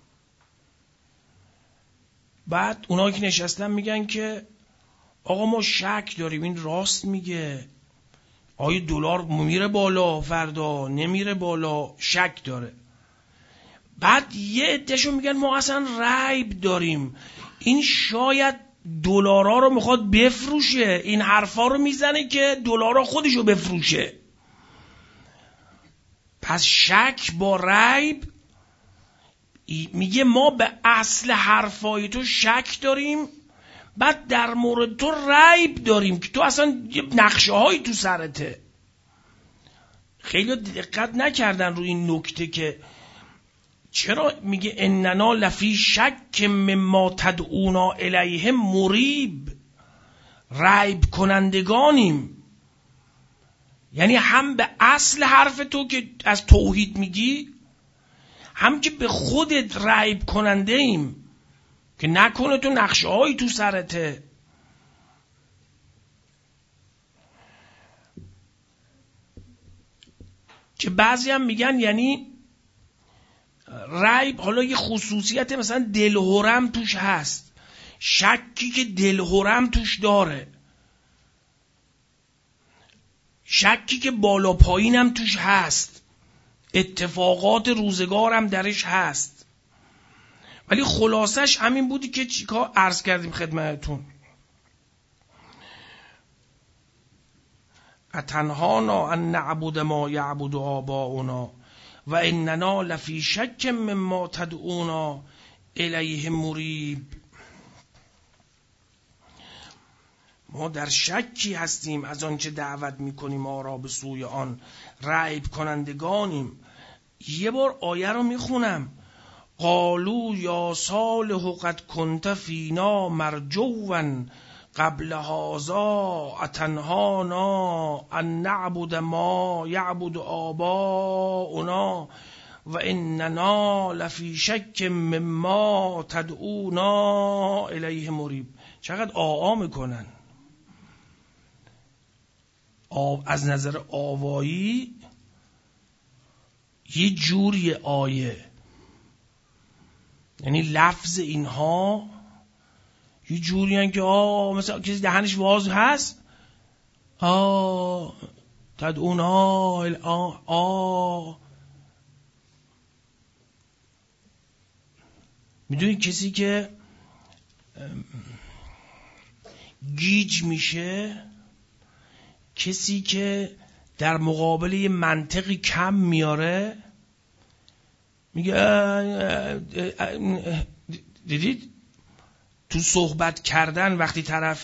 بعد اونایی که نشستن میگن که آقا ما شک داریم این راست میگه، آیا دلار میره بالا فردا نمیره بالا، شک داره. بعد یه عده‌شون میگن ما اصلا ریب داریم، این شاید دلارا رو میخواد بفروشه، این حرفا رو میزنه که دلارا خودشو بفروشه. پس شک با ریب میگه ما به اصل حرفای تو شک داریم، بعد در مورد تو ریب داریم که تو اصلا نقشه هایی تو سرته. خیلی دقت نکردن روی این نکته که چرا میگه اننا لفی شک مما تدعونا الیه مریب، ریب کنندگانیم. یعنی هم به اصل حرف تو که از توحید میگی، هم که به خودت ریب کننده ایم که نکنه تو نقشه هایی تو سرته. که بعضی هم میگن یعنی ریب حالا یه خصوصیت مثلا دلهرم توش هست، شکی که دلهرم توش داره، شکی که بالا پایینم توش هست، اتفاقات روزگارم درش هست. ولی خلاصش همین بودی که چیکار عرض کردیم خدمتتون. اتنهانا ان نعبد ما یعبد آباؤنا و اننا لفی شک مما تدعونا الیه مریب. ما در شکی هستیم از آنچه دعوت میکنیم، ما را به سوی آن ریب کنندگانیم. یه بار آیه رو میخونم. قالوا یا صالح قد کنت فینا مرجوا قبل هذا اتنهانا ان نعبد ما یعبد آباؤنا و اننا لفی شک مما تدعونا الیه مریب. چقدر آآ میکنن. از نظر آوایی یه جوری آیه، یعنی لفظ اینها یه جوری هن که آه مثلا کسی دهنش واز هست، آه تدعونا آه آه میدونی کسی که گیج میشه، کسی که در مقابل یه منطقی کم میاره، میگه دیدید تو صحبت کردن وقتی طرف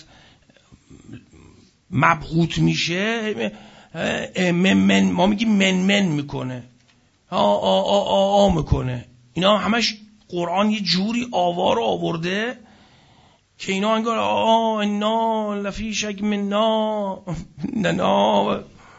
مبهوت میشه من من ما میگیم من من میکنه، آ آ آ آ, آ میکنه. اینا همش قرآن یه جوری آوا رو آورده که اینا انگار آ انا لفی شک منا ننا،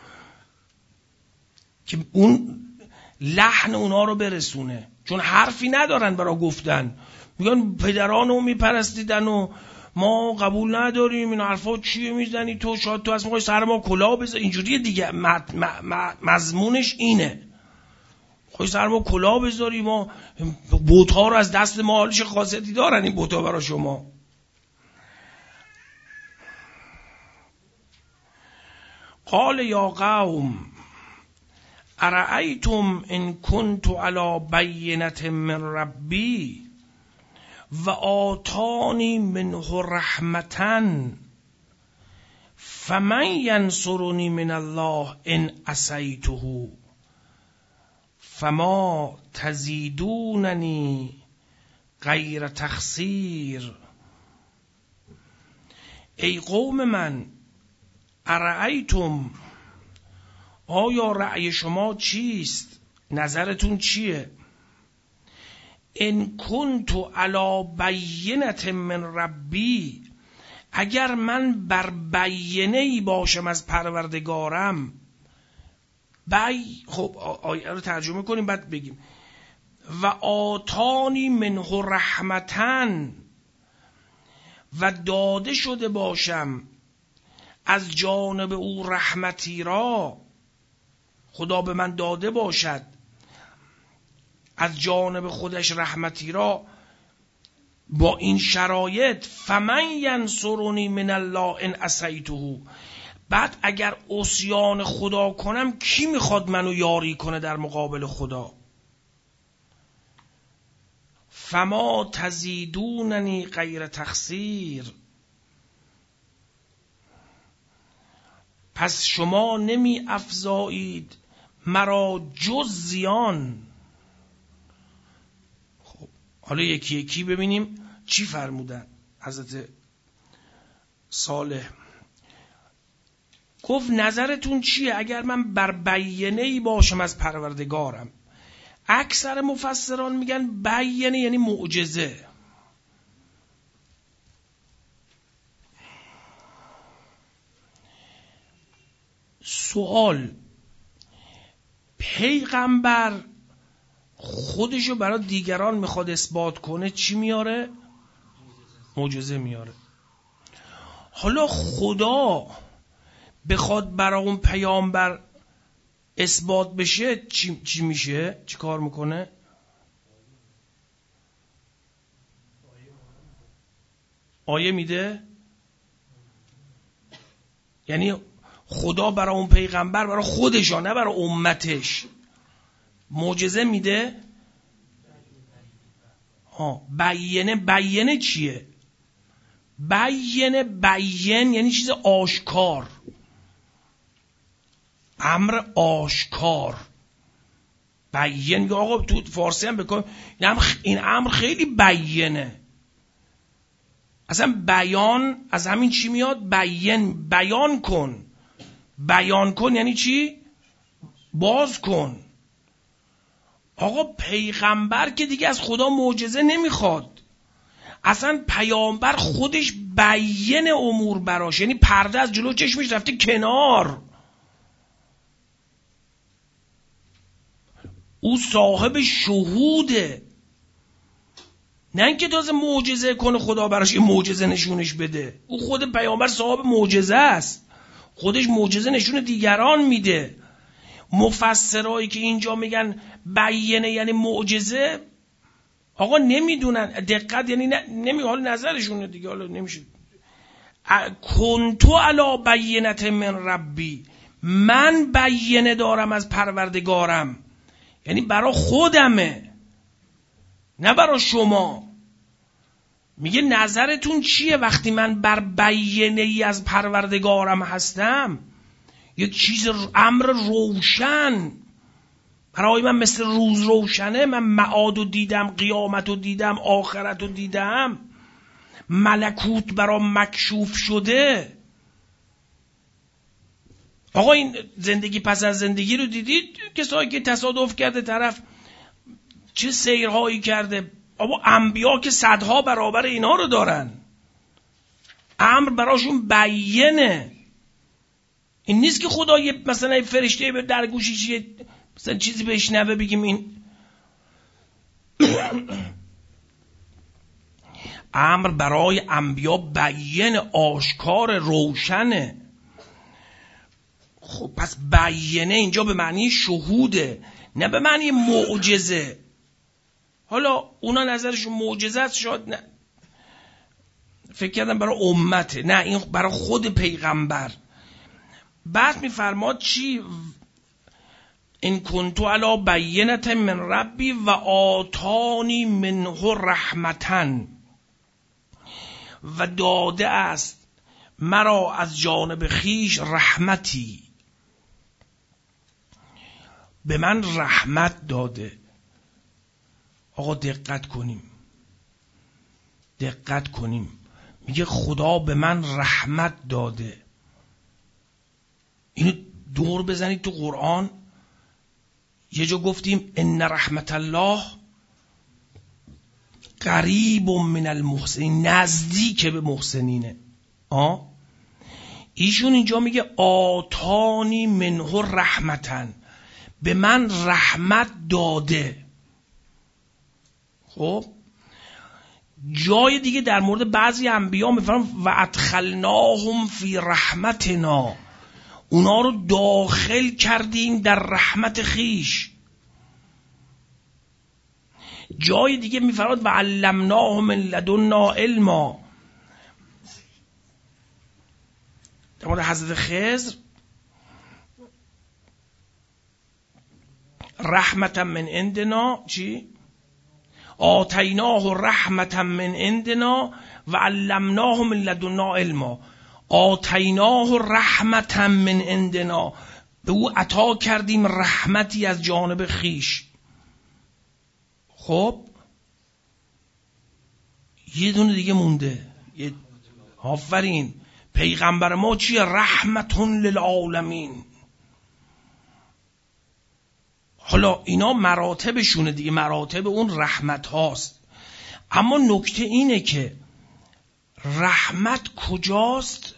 که اون لحن اونا رو برسونه، چون حرفی ندارن برای گفتن. میگن پدرانو میپرستیدن و ما قبول نداریم، این حرفا چیه میزنی تو، شاید تو اصلا میخوای سر ما کلاه بذاری. اینجوریه دیگه، مضمونش اینه، میخوای سر ما کلاه بذاری، ما بوت‌ها رو از دست ما، حالش خاصیتی دارن این بوت‌ها برای شما. قال یا قوم ارأیتم ان کنت علی بینة من ربی و آتانی منه رحمة فمن ینصرنی من الله ان عصیته فما تزیدوننی غیر تخسیر. ای قوم من، ارأیتم، آیا رأی شما چیست؟ نظرتون چیه؟ ان کنت علی بینة من ربی، اگر من بر بینه ای باشم از پروردگارم. بی خب آیه رو ترجمه کنیم بعد بگیم. و آتانی منه رحمتن، و داده شده باشم از جانب او رحمتی را، خدا به من داده باشد از جانب خودش رحمتی را با این شرایط. فمن ینصرنی من الله ان عصیته، بعد اگر عصیان خدا کنم کی میخواد منو یاری کنه در مقابل خدا؟ فما تزیدوننی غیر تخسیر، پس شما نمی افزایید مرا جز زیان. خب حالا یکی یکی ببینیم چی فرمودن. حضرت صالح گفت نظرتون چیه اگر من بر بینه ای باشم از پروردگارم؟ اکثر مفسران میگن بینه یعنی معجزه. سوال، پیغمبر خودشو برای دیگران میخواد اثبات کنه چی میاره؟ معجزه میاره. حالا خدا بخواد برای اون پیامبر اثبات بشه چی, چی میشه؟ چی کار میکنه؟ آیه میده؟ یعنی خدا برای اون پیغمبر، برای خودش نه برای امتش، معجزه میده؟ ها بینه. بینه چیه؟ بینه بین یعنی چیز آشکار، امر آشکار. بیان یا آقا تو فارسی هم بکن، این امر خیلی بیانه. اصلا بیان از همین چی میاد؟ بیان، بیان کن. بیان کن یعنی چی؟ باز کن. آقا پیغمبر که دیگه از خدا معجزه نمیخواد، اصلا پیامبر خودش بیان امور براش، یعنی پرده از جلو چشمش رفته کنار. او صاحب شهوده، نه اینکه تازه معجزه کنه خدا براش یه معجزه نشونش بده. او خود پیامبر صاحب معجزه است، خودش معجزه نشون دیگران میده. مفسرایی که اینجا میگن بیانه یعنی معجزه، آقا نمیدونن دقت، یعنی نمی حال نظرشونه دیگه، حالا نمیشه. کنتو علی بینت من ربی، من بیانه دارم از پروردگارم، یعنی برای خودمه نه برای شما. میگه نظرتون چیه وقتی من بر بیانه ای از پروردگارم هستم؟ یک چیز امر روشن برای من، مثل روز روشنه. من معادو دیدم، قیامتو دیدم، آخرتو دیدم، ملکوت برای مکشوف شده. آقا این زندگی پس از زندگی رو دیدید؟ کسایی که تصادف کرده طرف چه سیرهایی کرده. آقا انبیا که صدها برابر اینا رو دارن، امر براشون بیانه. این نیست که خدا یه مثلا فرشته به در گوشش یه مثلا چیزی بشنوه بگیم این امر برای انبیا بیان، آشکار، روشنه. خب پس بیانه اینجا به معنی شهوده، نه به معنی معجزه. حالا اونا نظرشون معجزه است، شاید نه، فکر کردم برای امته، نه این برای خود پیغمبر. بعد میفرماد چی؟ این کنتو علی بینت من ربی و آتانی منه رحمتن، و داده است مرا از جانب خیش رحمتی. به من رحمت داده. آقا دقت کنیم، دقت کنیم. میگه خدا به من رحمت داده. اینو دور بزنید تو قرآن. یه جا گفتیم ان رحمت الله قریب من المحسنین، نزدیک به محسنینه. آه ایشون اینجا میگه آتانی منه رحمتن، به من رحمت داده. خب جای دیگه در مورد بعضی انبیا میفرمان و ادخلناهم فی رحمتنا، اونا رو داخل کردیم در رحمت خیش. جای دیگه میفرماد و علمناه من لدنا علما، در مورد حضرت خضر رحمتا من عندنا چی؟ آتیناه رحمتا من عندنا و علمناه من لدنا علما. آتیناه رحمتا من عندنا، به او عطا کردیم رحمتی از جانب خیش. خب یه دونه دیگه مونده. یه آفرین، پیغمبر ما چیه؟ رحمتون للعالمین. حالا اینا مراتبشونه دیگه، مراتب اون رحمت هاست. اما نکته اینه که رحمت کجاست؟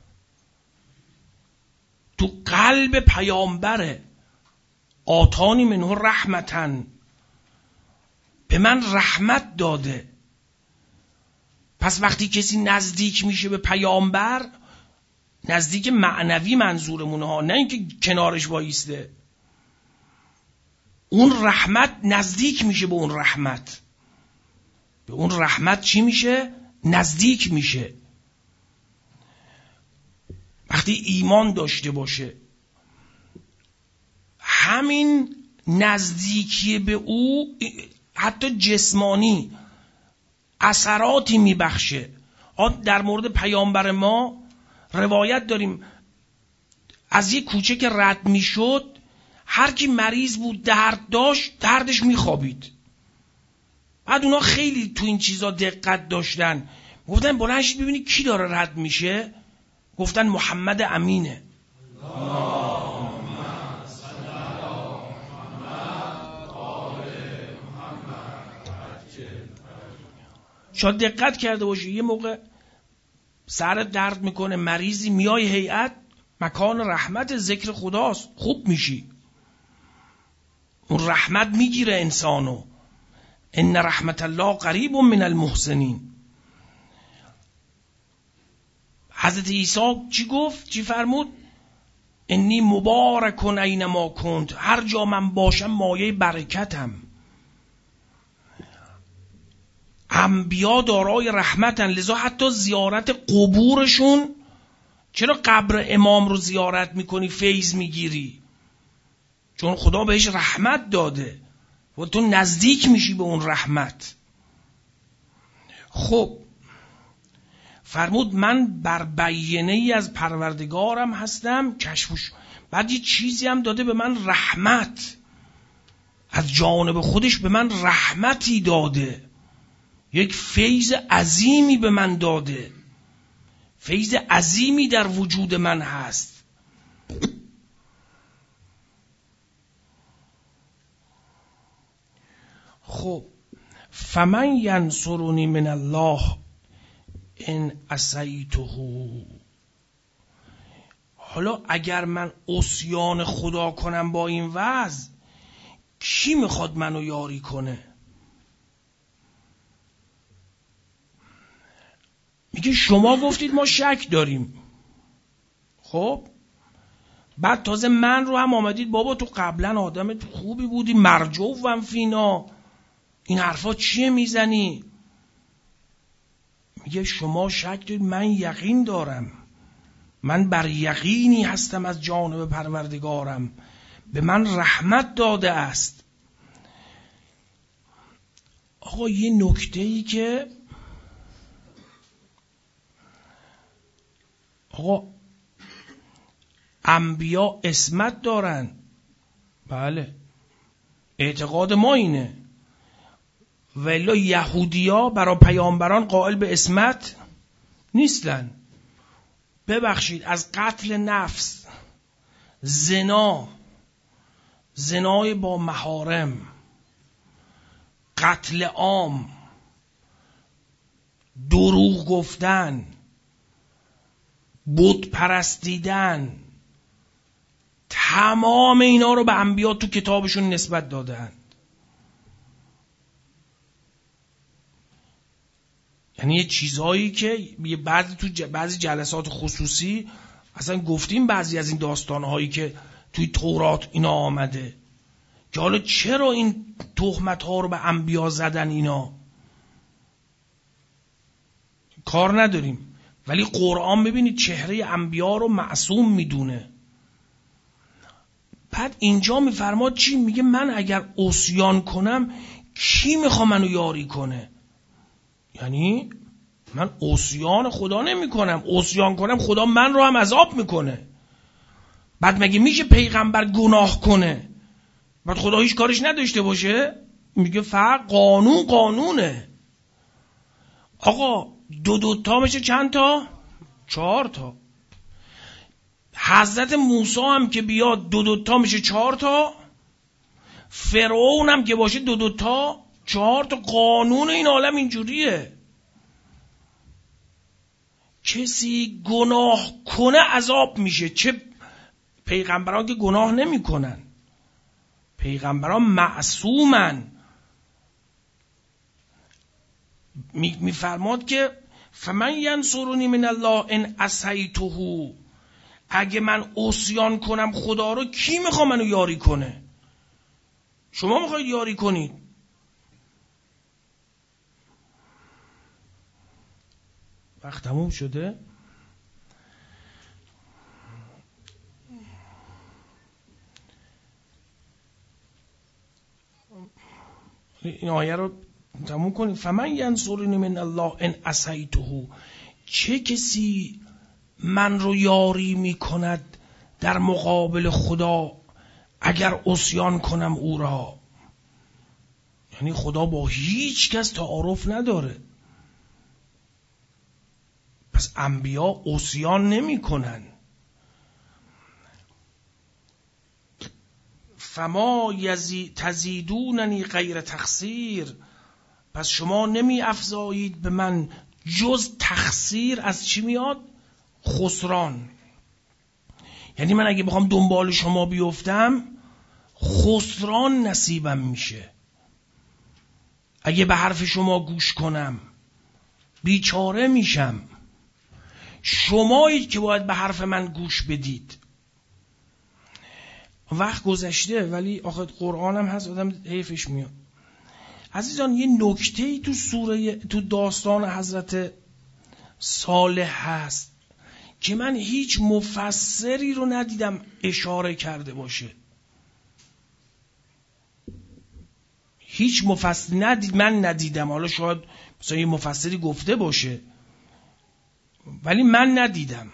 تو قلب پیامبره. آتانی منه رحمتن، به من رحمت داده. پس وقتی کسی نزدیک میشه به پیامبر، نزدیک معنوی منظورمونه ها، نه اینکه کنارش وایسته، اون رحمت نزدیک میشه به اون رحمت. به اون رحمت چی میشه؟ نزدیک میشه. وقتی ایمان داشته باشه، همین نزدیکی به او حتی جسمانی اثراتی میبخشه. در مورد پیامبر ما روایت داریم از یک کوچه که رد میشد هر کی مریض بود درد داشت دردش میخوابید. بعد اونا خیلی تو این چیزا دقت داشتن، گفتن بلند شید ببینید کی داره رد میشه. گفتن محمد امینه. شاید دقت کرده باشی یه موقع سرت درد میکنه، مریضی، میای هیئت، مکان رحمت ذکر خداست، خوب میشی، اون رحمت میگیره انسانو. ان رحمت الله قریب من المحسنین. حضرت عیسی چی گفت؟ چی فرمود؟ انی مبارکون اینما کنت، هر جا من باشم مایه برکتم. انبیا دارای رحمتن، لذا حتی زیارت قبورشون، چرا قبر امام رو زیارت میکنی فیض میگیری؟ چون خدا بهش رحمت داده و تو نزدیک میشی به اون رحمت. خب فرمود من بر بیینه ای از پروردگارم هستم، کشفش. بعد یه چیزی هم داده به من، رحمت، از جانب خودش به من رحمتی داده، یک فیض عظیمی به من داده، فیض عظیمی در وجود من هست. خب فمن ینصرنی من الله ان عصیته. حالا اگر من عصیان خدا کنم با این وضع، کی میخواد منو یاری کنه؟ میگه شما گفتید ما شک داریم، خب بعد تازه من رو هم آمدید بابا تو قبلا آدم خوبی بودی، مرجوم فینا، این حرفا چیه میزنی؟ میگه شما شک دارید، من یقین دارم، من بر یقینی هستم از جانب پروردگارم، به من رحمت داده است. آقا یه نکته ای که آقا انبیا عصمت دارن، بله اعتقاد ما اینه، ولی یهودیا برای پیامبران قائل به عصمت نیستن. ببخشید از قتل نفس، زنا، زنای با محارم، قتل عام، دروغ گفتن، بت پرستیدن، تمام اینا رو به انبیا تو کتابشون نسبت دادن. یعنی یه چیزهایی که بعضی تو ج... بعضی جلسات خصوصی اصلا گفتیم، بعضی از این داستانهایی که توی تورات اینا آمده، که حالا چرا این تهمت ها رو به انبیا زدن، اینا کار نداریم، ولی قرآن ببینید چهره انبیا رو معصوم میدونه. بعد اینجا میفرماد چی؟ میگه من اگر عصیان کنم کی میخواد منو یاری کنه؟ یعنی من عصیان خدا نمی کنم، عصیان کنم خدا من رو هم عذاب میکنه. بعد مگه میشه پیغمبر گناه کنه بعد خدا هیچ کارش نداشته باشه؟ میگه فرق قانون قانونه. آقا دو دو تا میشه چند تا؟ چهار تا. حضرت موسی هم که بیاد دو دو تا میشه چهار تا، فرعون هم که باشه دو دو تا چهار تا. قانون این عالم اینجوریه، کسی گناه کنه عذاب میشه. چه پیغمبران که گناه نمی کنن، پیغمبران معصومن. میفرماد که فمن ینصرنی من الله ان عصیته، اگه من عصیان کنم خدا رو کی میخواد منو یاری کنه؟ شما میخواید یاری کنید. وقت تموم شده. این آیه رو تموم کنید. فمن ینصرنی من الله ان عصیته، چه کسی من رو یاری میکند در مقابل خدا اگر عصیان کنم او را. یعنی خدا با هیچ کس تعارف نداره. پس انبیا عصیان نمی کنن. فما یزی تزیدوننی غیر تقصیر، پس شما نمی افزایید به من جز تقصیر. از چی میاد؟ خسران. یعنی من اگه بخوام دنبال شما بیفتم خسران نصیبم میشه. اگه به حرف شما گوش کنم بیچاره میشم. شمایید که باید به حرف من گوش بدید. وقت گذشته ولی آخه قرآن هم هست، آدم حیفش میاد. عزیزان یه نکته‌ای تو سوره تو داستان حضرت صالح هست که من هیچ مفسری رو ندیدم اشاره کرده باشه. هیچ مفسر ندید، من ندیدم. حالا شاید مثلا یه مفسری گفته باشه ولی من ندیدم.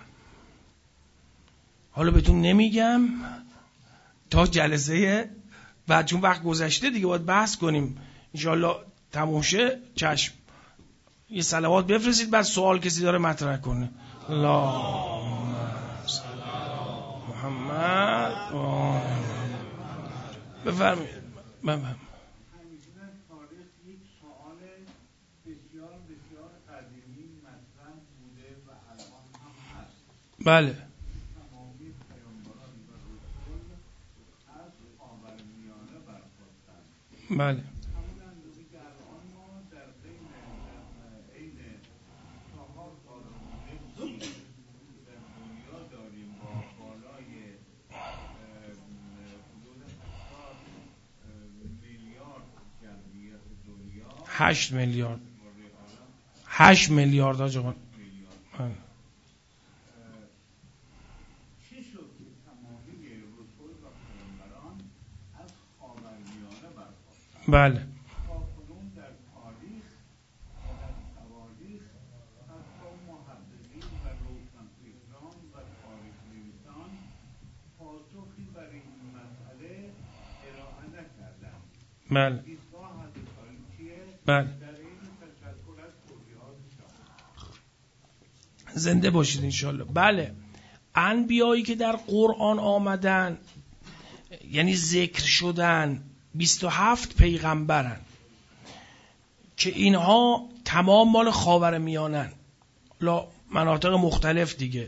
حالا بهتون نمیگم تا جلسه بعد، چون وقت گذشته دیگه باید بحث کنیم. انشاءالله تموم شه چشم. یه صلوات بفرستید بعد سوال کسی داره مطرح کنه. اللهم صل علی محمد. بفرمایید. بفرمایید. بله. بله. هشت میلیارد هشت میلیارد آجا. بله. بله. بله. زنده باشید انشالله. بله. انبیایی که در قرآن آمدن یعنی ذکر شدن بیست و هفت پیغمبرن که اینها تمام مال خاورمیانه‌ن، لا مناطق مختلف دیگه.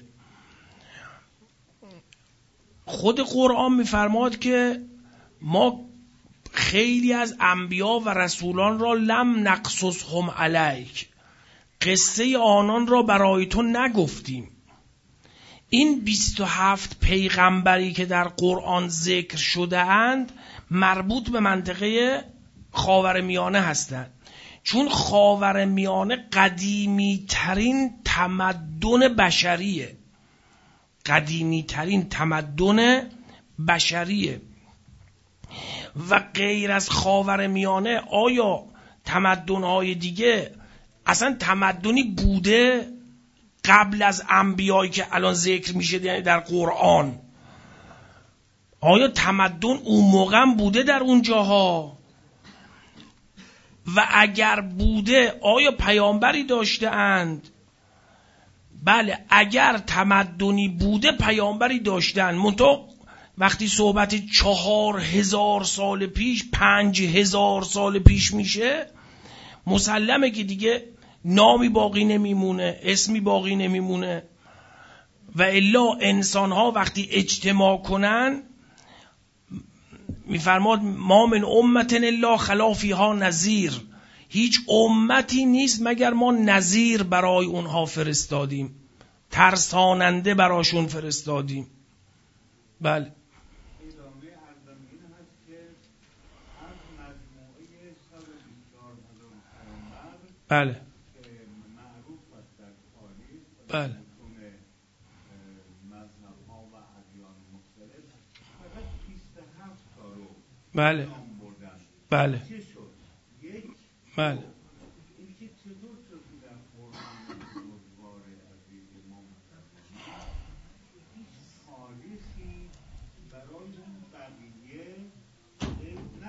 خود قرآن میفرماد که ما خیلی از انبیا و رسولان را لم نقصصهم علیک، قصه آنان را برای تو نگفتیم. این بیست و هفت پیغمبری که در قرآن ذکر شده اند مربوط به منطقه خاورمیانه هستند، چون خاورمیانه قدیمی ترین تمدن بشریه. قدیمی ترین تمدن بشریه و غیر از خاورمیانه آیا تمدن‌های دیگه اصلا تمدنی بوده قبل از انبیایی که الان ذکر میشه یعنی در قرآن؟ آیا تمدن اون موقع بوده در اون جاها؟ و اگر بوده آیا پیامبری داشته اند؟ بله، اگر تمدنی بوده پیامبری داشتن. منتها وقتی صحبت چهار هزار سال پیش، پنج هزار سال پیش میشه، مسلمه که دیگه نامی باقی نمیمونه، اسمی باقی نمیمونه. و الا انسان ها وقتی اجتماع کنن، میفرماد ما من امت الا خلا فیها نذیر، هیچ امتی نیست مگر ما نذیر برای اونها فرستادیم، ترساننده براشون فرستادیم. بله. بله. بله. بله. بله. بله.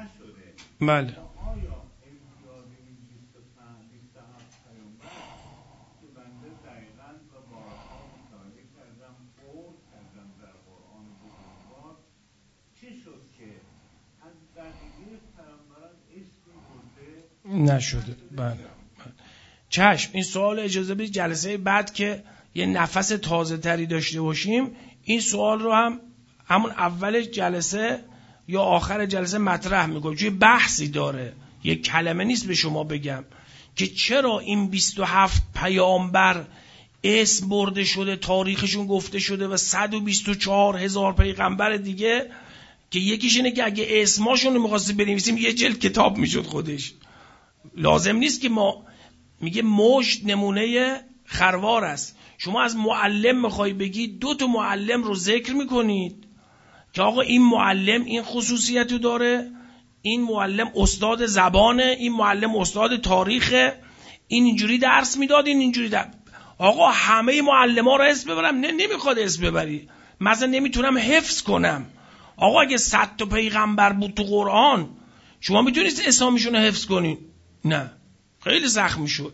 نشده. بله. آیا امتیاز این بیست و هفت پیامبر که بنده دقیقاً و بارها مطالعه کردم قول کردم در قرآن بزرگوار چه شد که از بقیه پیامبران اسمی برده نشده؟ بله. چشم، این سوال اجازه بدید جلسه بعد که یه نفس تازه تری داشته باشیم این سوال رو هم همون اول جلسه یا آخر جلسه مطرح میکنم، چون بحثی داره، یه کلمه نیست به شما بگم که چرا این بیست و هفت پیامبر اسم برده شده، تاریخشون گفته شده و صد و بیست و چهار هزار پیغمبر دیگه که یکیش اینه که اگه اسماشون رو میخواستی بنویسیم یه جلد کتاب میشد خودش. لازم نیست که ما میگه مشت نمونه خروار است. شما از معلم میخوای بگی دو تا معلم رو ذکر میکنید که آقا این معلم این خصوصیت رو داره، این معلم استاد زبانه، این معلم استاد تاریخه، این اینجوری درس میداد، این اینجوری درس. آقا همه معلم ها رو اسم ببرم؟ نه، نمیخواد اسم ببری. مثلا نمیتونم حفظ کنم. آقا اگه صد تا پیغمبر بود تو قرآن شما میتونید اسامیشون رو حفظ کنین؟ نه، خیلی سخت میشد.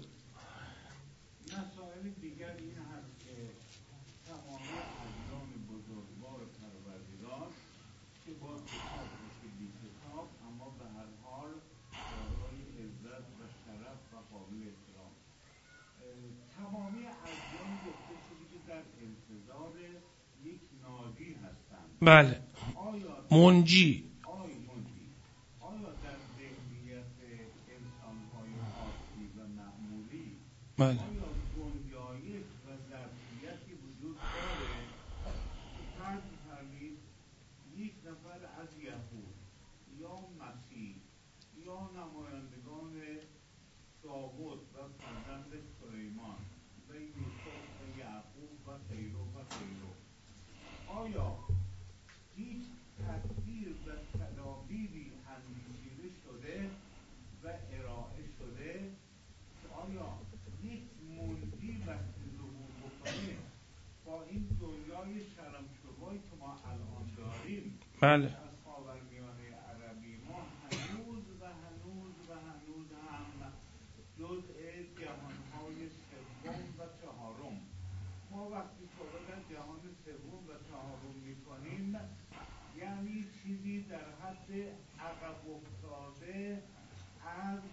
مسائل دیگر این هست که تمام ادیان بزرگوار پروردگار که با کتاب باشه بی کتاب اما به هر حال دارای عزت و شرف و قابل احترام، تمامی ادیان گفته شده که در انتظار یک ناجی هستند. بله. آیا منجی آی منجی آیا در ذهنیت انسان‌های عادی و معمولی بله. آیا گنجایش و ظرفیتی وجود داره که فرض فرمید یک نفر از یهود یا مسیح یا نمایندگان داوود و فرزند سلیمان و یوسف و یعقوب و غیره و غیره آیا هیچ تدبیر و تدابیری اندیشیده شده و ارائه شده که آیا یک منجی وقتی ظهور بکنه با این دنیای شرمشوری که ما الان داریم بله. از خاورمیانه عربی ما هنوز و هنوز و هنوز هم جزء جهانهای سوم و چهارم، ما وقتی صحبت از جهان سوم و چهارم میکنیم یعنی چیزی در حد عقب افتاده از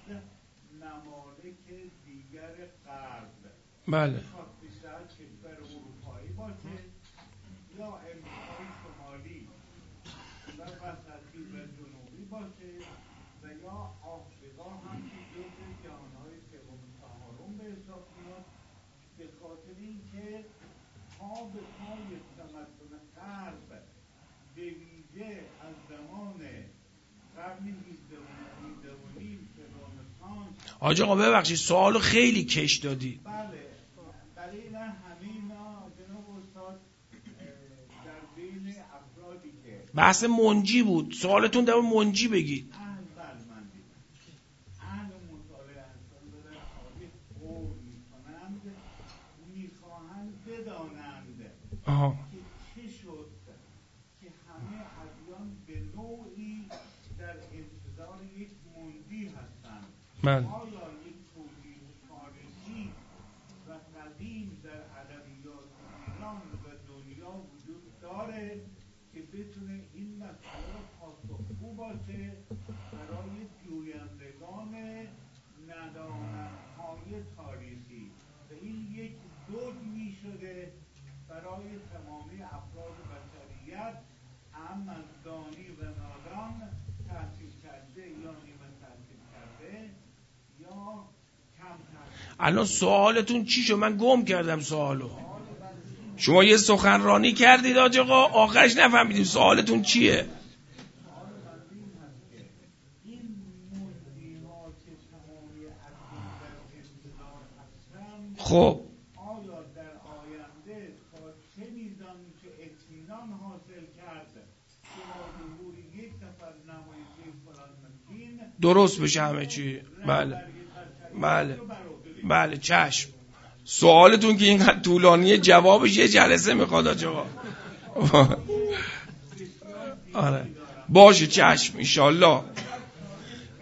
ممالک دیگر غرب. بله. بیشتر کشور اروپایی باشه یا امریکای شمالی و وسطی و جنوبی باشه و یا آفریقا هم که جزء جهانهای سوم و چهارم به حساب میاد، به خاطر اینکه پا به پای تمدن غرب به ویژه از زمان قرن هجدهم و نیم که رنسانس. آج آقا ببخشید سوالو خیلی کش دادی. بله، برای این همه اینا جناب استاد در بین افرادی که بحث منجی بود، سوالتون در منجی بگید. اهل بلمندی اهل مطالعه هستند و در تاریخ قول میکنند میخواهند بدانند آها. که چه شد که همه ادیان به نوعی در انتظار یک منجی هستند. بله. آیا یک توجیه تاریخی و قدیم در ادبیات ایران و دنیا وجود داره که بتونه این مسئله را پاسخگو باشه برای جویندگان ندانت‌های تاریخی و این یک دگمی شده برای تمامی افراد بشریت، هم از دانی و نادان، تحصیل کرده یا نیمه تحصیل کرده یا کم تحصیل. الان سوالتون چی شد؟ من گم کردم سوالو. شما یه سخنرانی کردید آج آقا آخرش نفهمیدیم سوالتون چیه. این منجی‌ها که تمامی ادیان در انتظار هستند خب آیا در آینده تا چه میزان که اطمینان حاصل کرد که با ظهور یک نفر نماینده فلان مکین درست بشه همه چی؟ بله بله بله چشم. سوالتون که اینقدر طولانیه جوابش یه جلسه میخواد آج آقا. آره باشه چشم انشالله.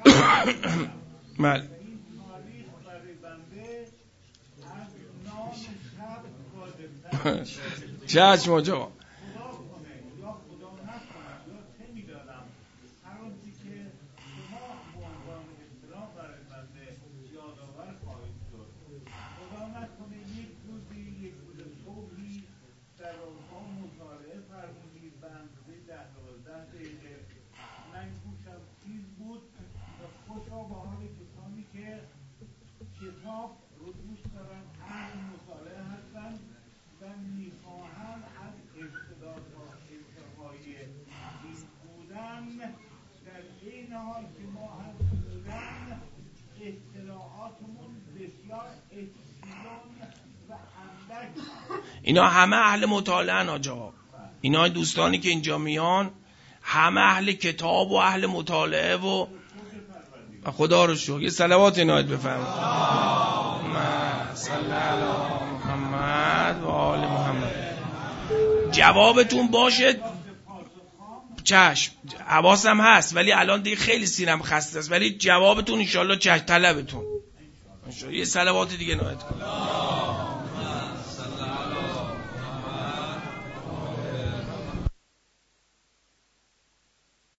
بله این تاریخ برای بنده از نام شب واجب‌تر. چشم آجا. خدا کنه یا خدا نکنه یا چه می‌دانم، هر آنچه که شما به عنوان اطلاع برای بنده یادآور خواهید شد. خدا نکنه یک روزی یک روز صبحی در آنها مطالعه فرمودید به اندازه ده دوازده دقیقه، من گوشم چیز بود و خوشا به حال کسانی که کتاب رو دوست دارن، اهل مطالعه هستن و میخواهن از ابتدا تا انتهای این بودن، در این حال که ما هم بودن اطلاعاتمون بسیار اطلاعات و اندک. اینا همه اهل مطالعه آجا. اینا دوستانی که اینجا میان همه اهل کتاب و اهل مطالعه و خدا رو شکر. یه صلوات عنایت بفرمایید. اللهم صل علی محمد و آل محمد. جوابتون باشه. چشم حواسم هست ولی الان دیگه خیلی سینم خسته است، ولی جوابتون انشالله چشم طلبتون. یه صلوات دیگه عنایت کنید.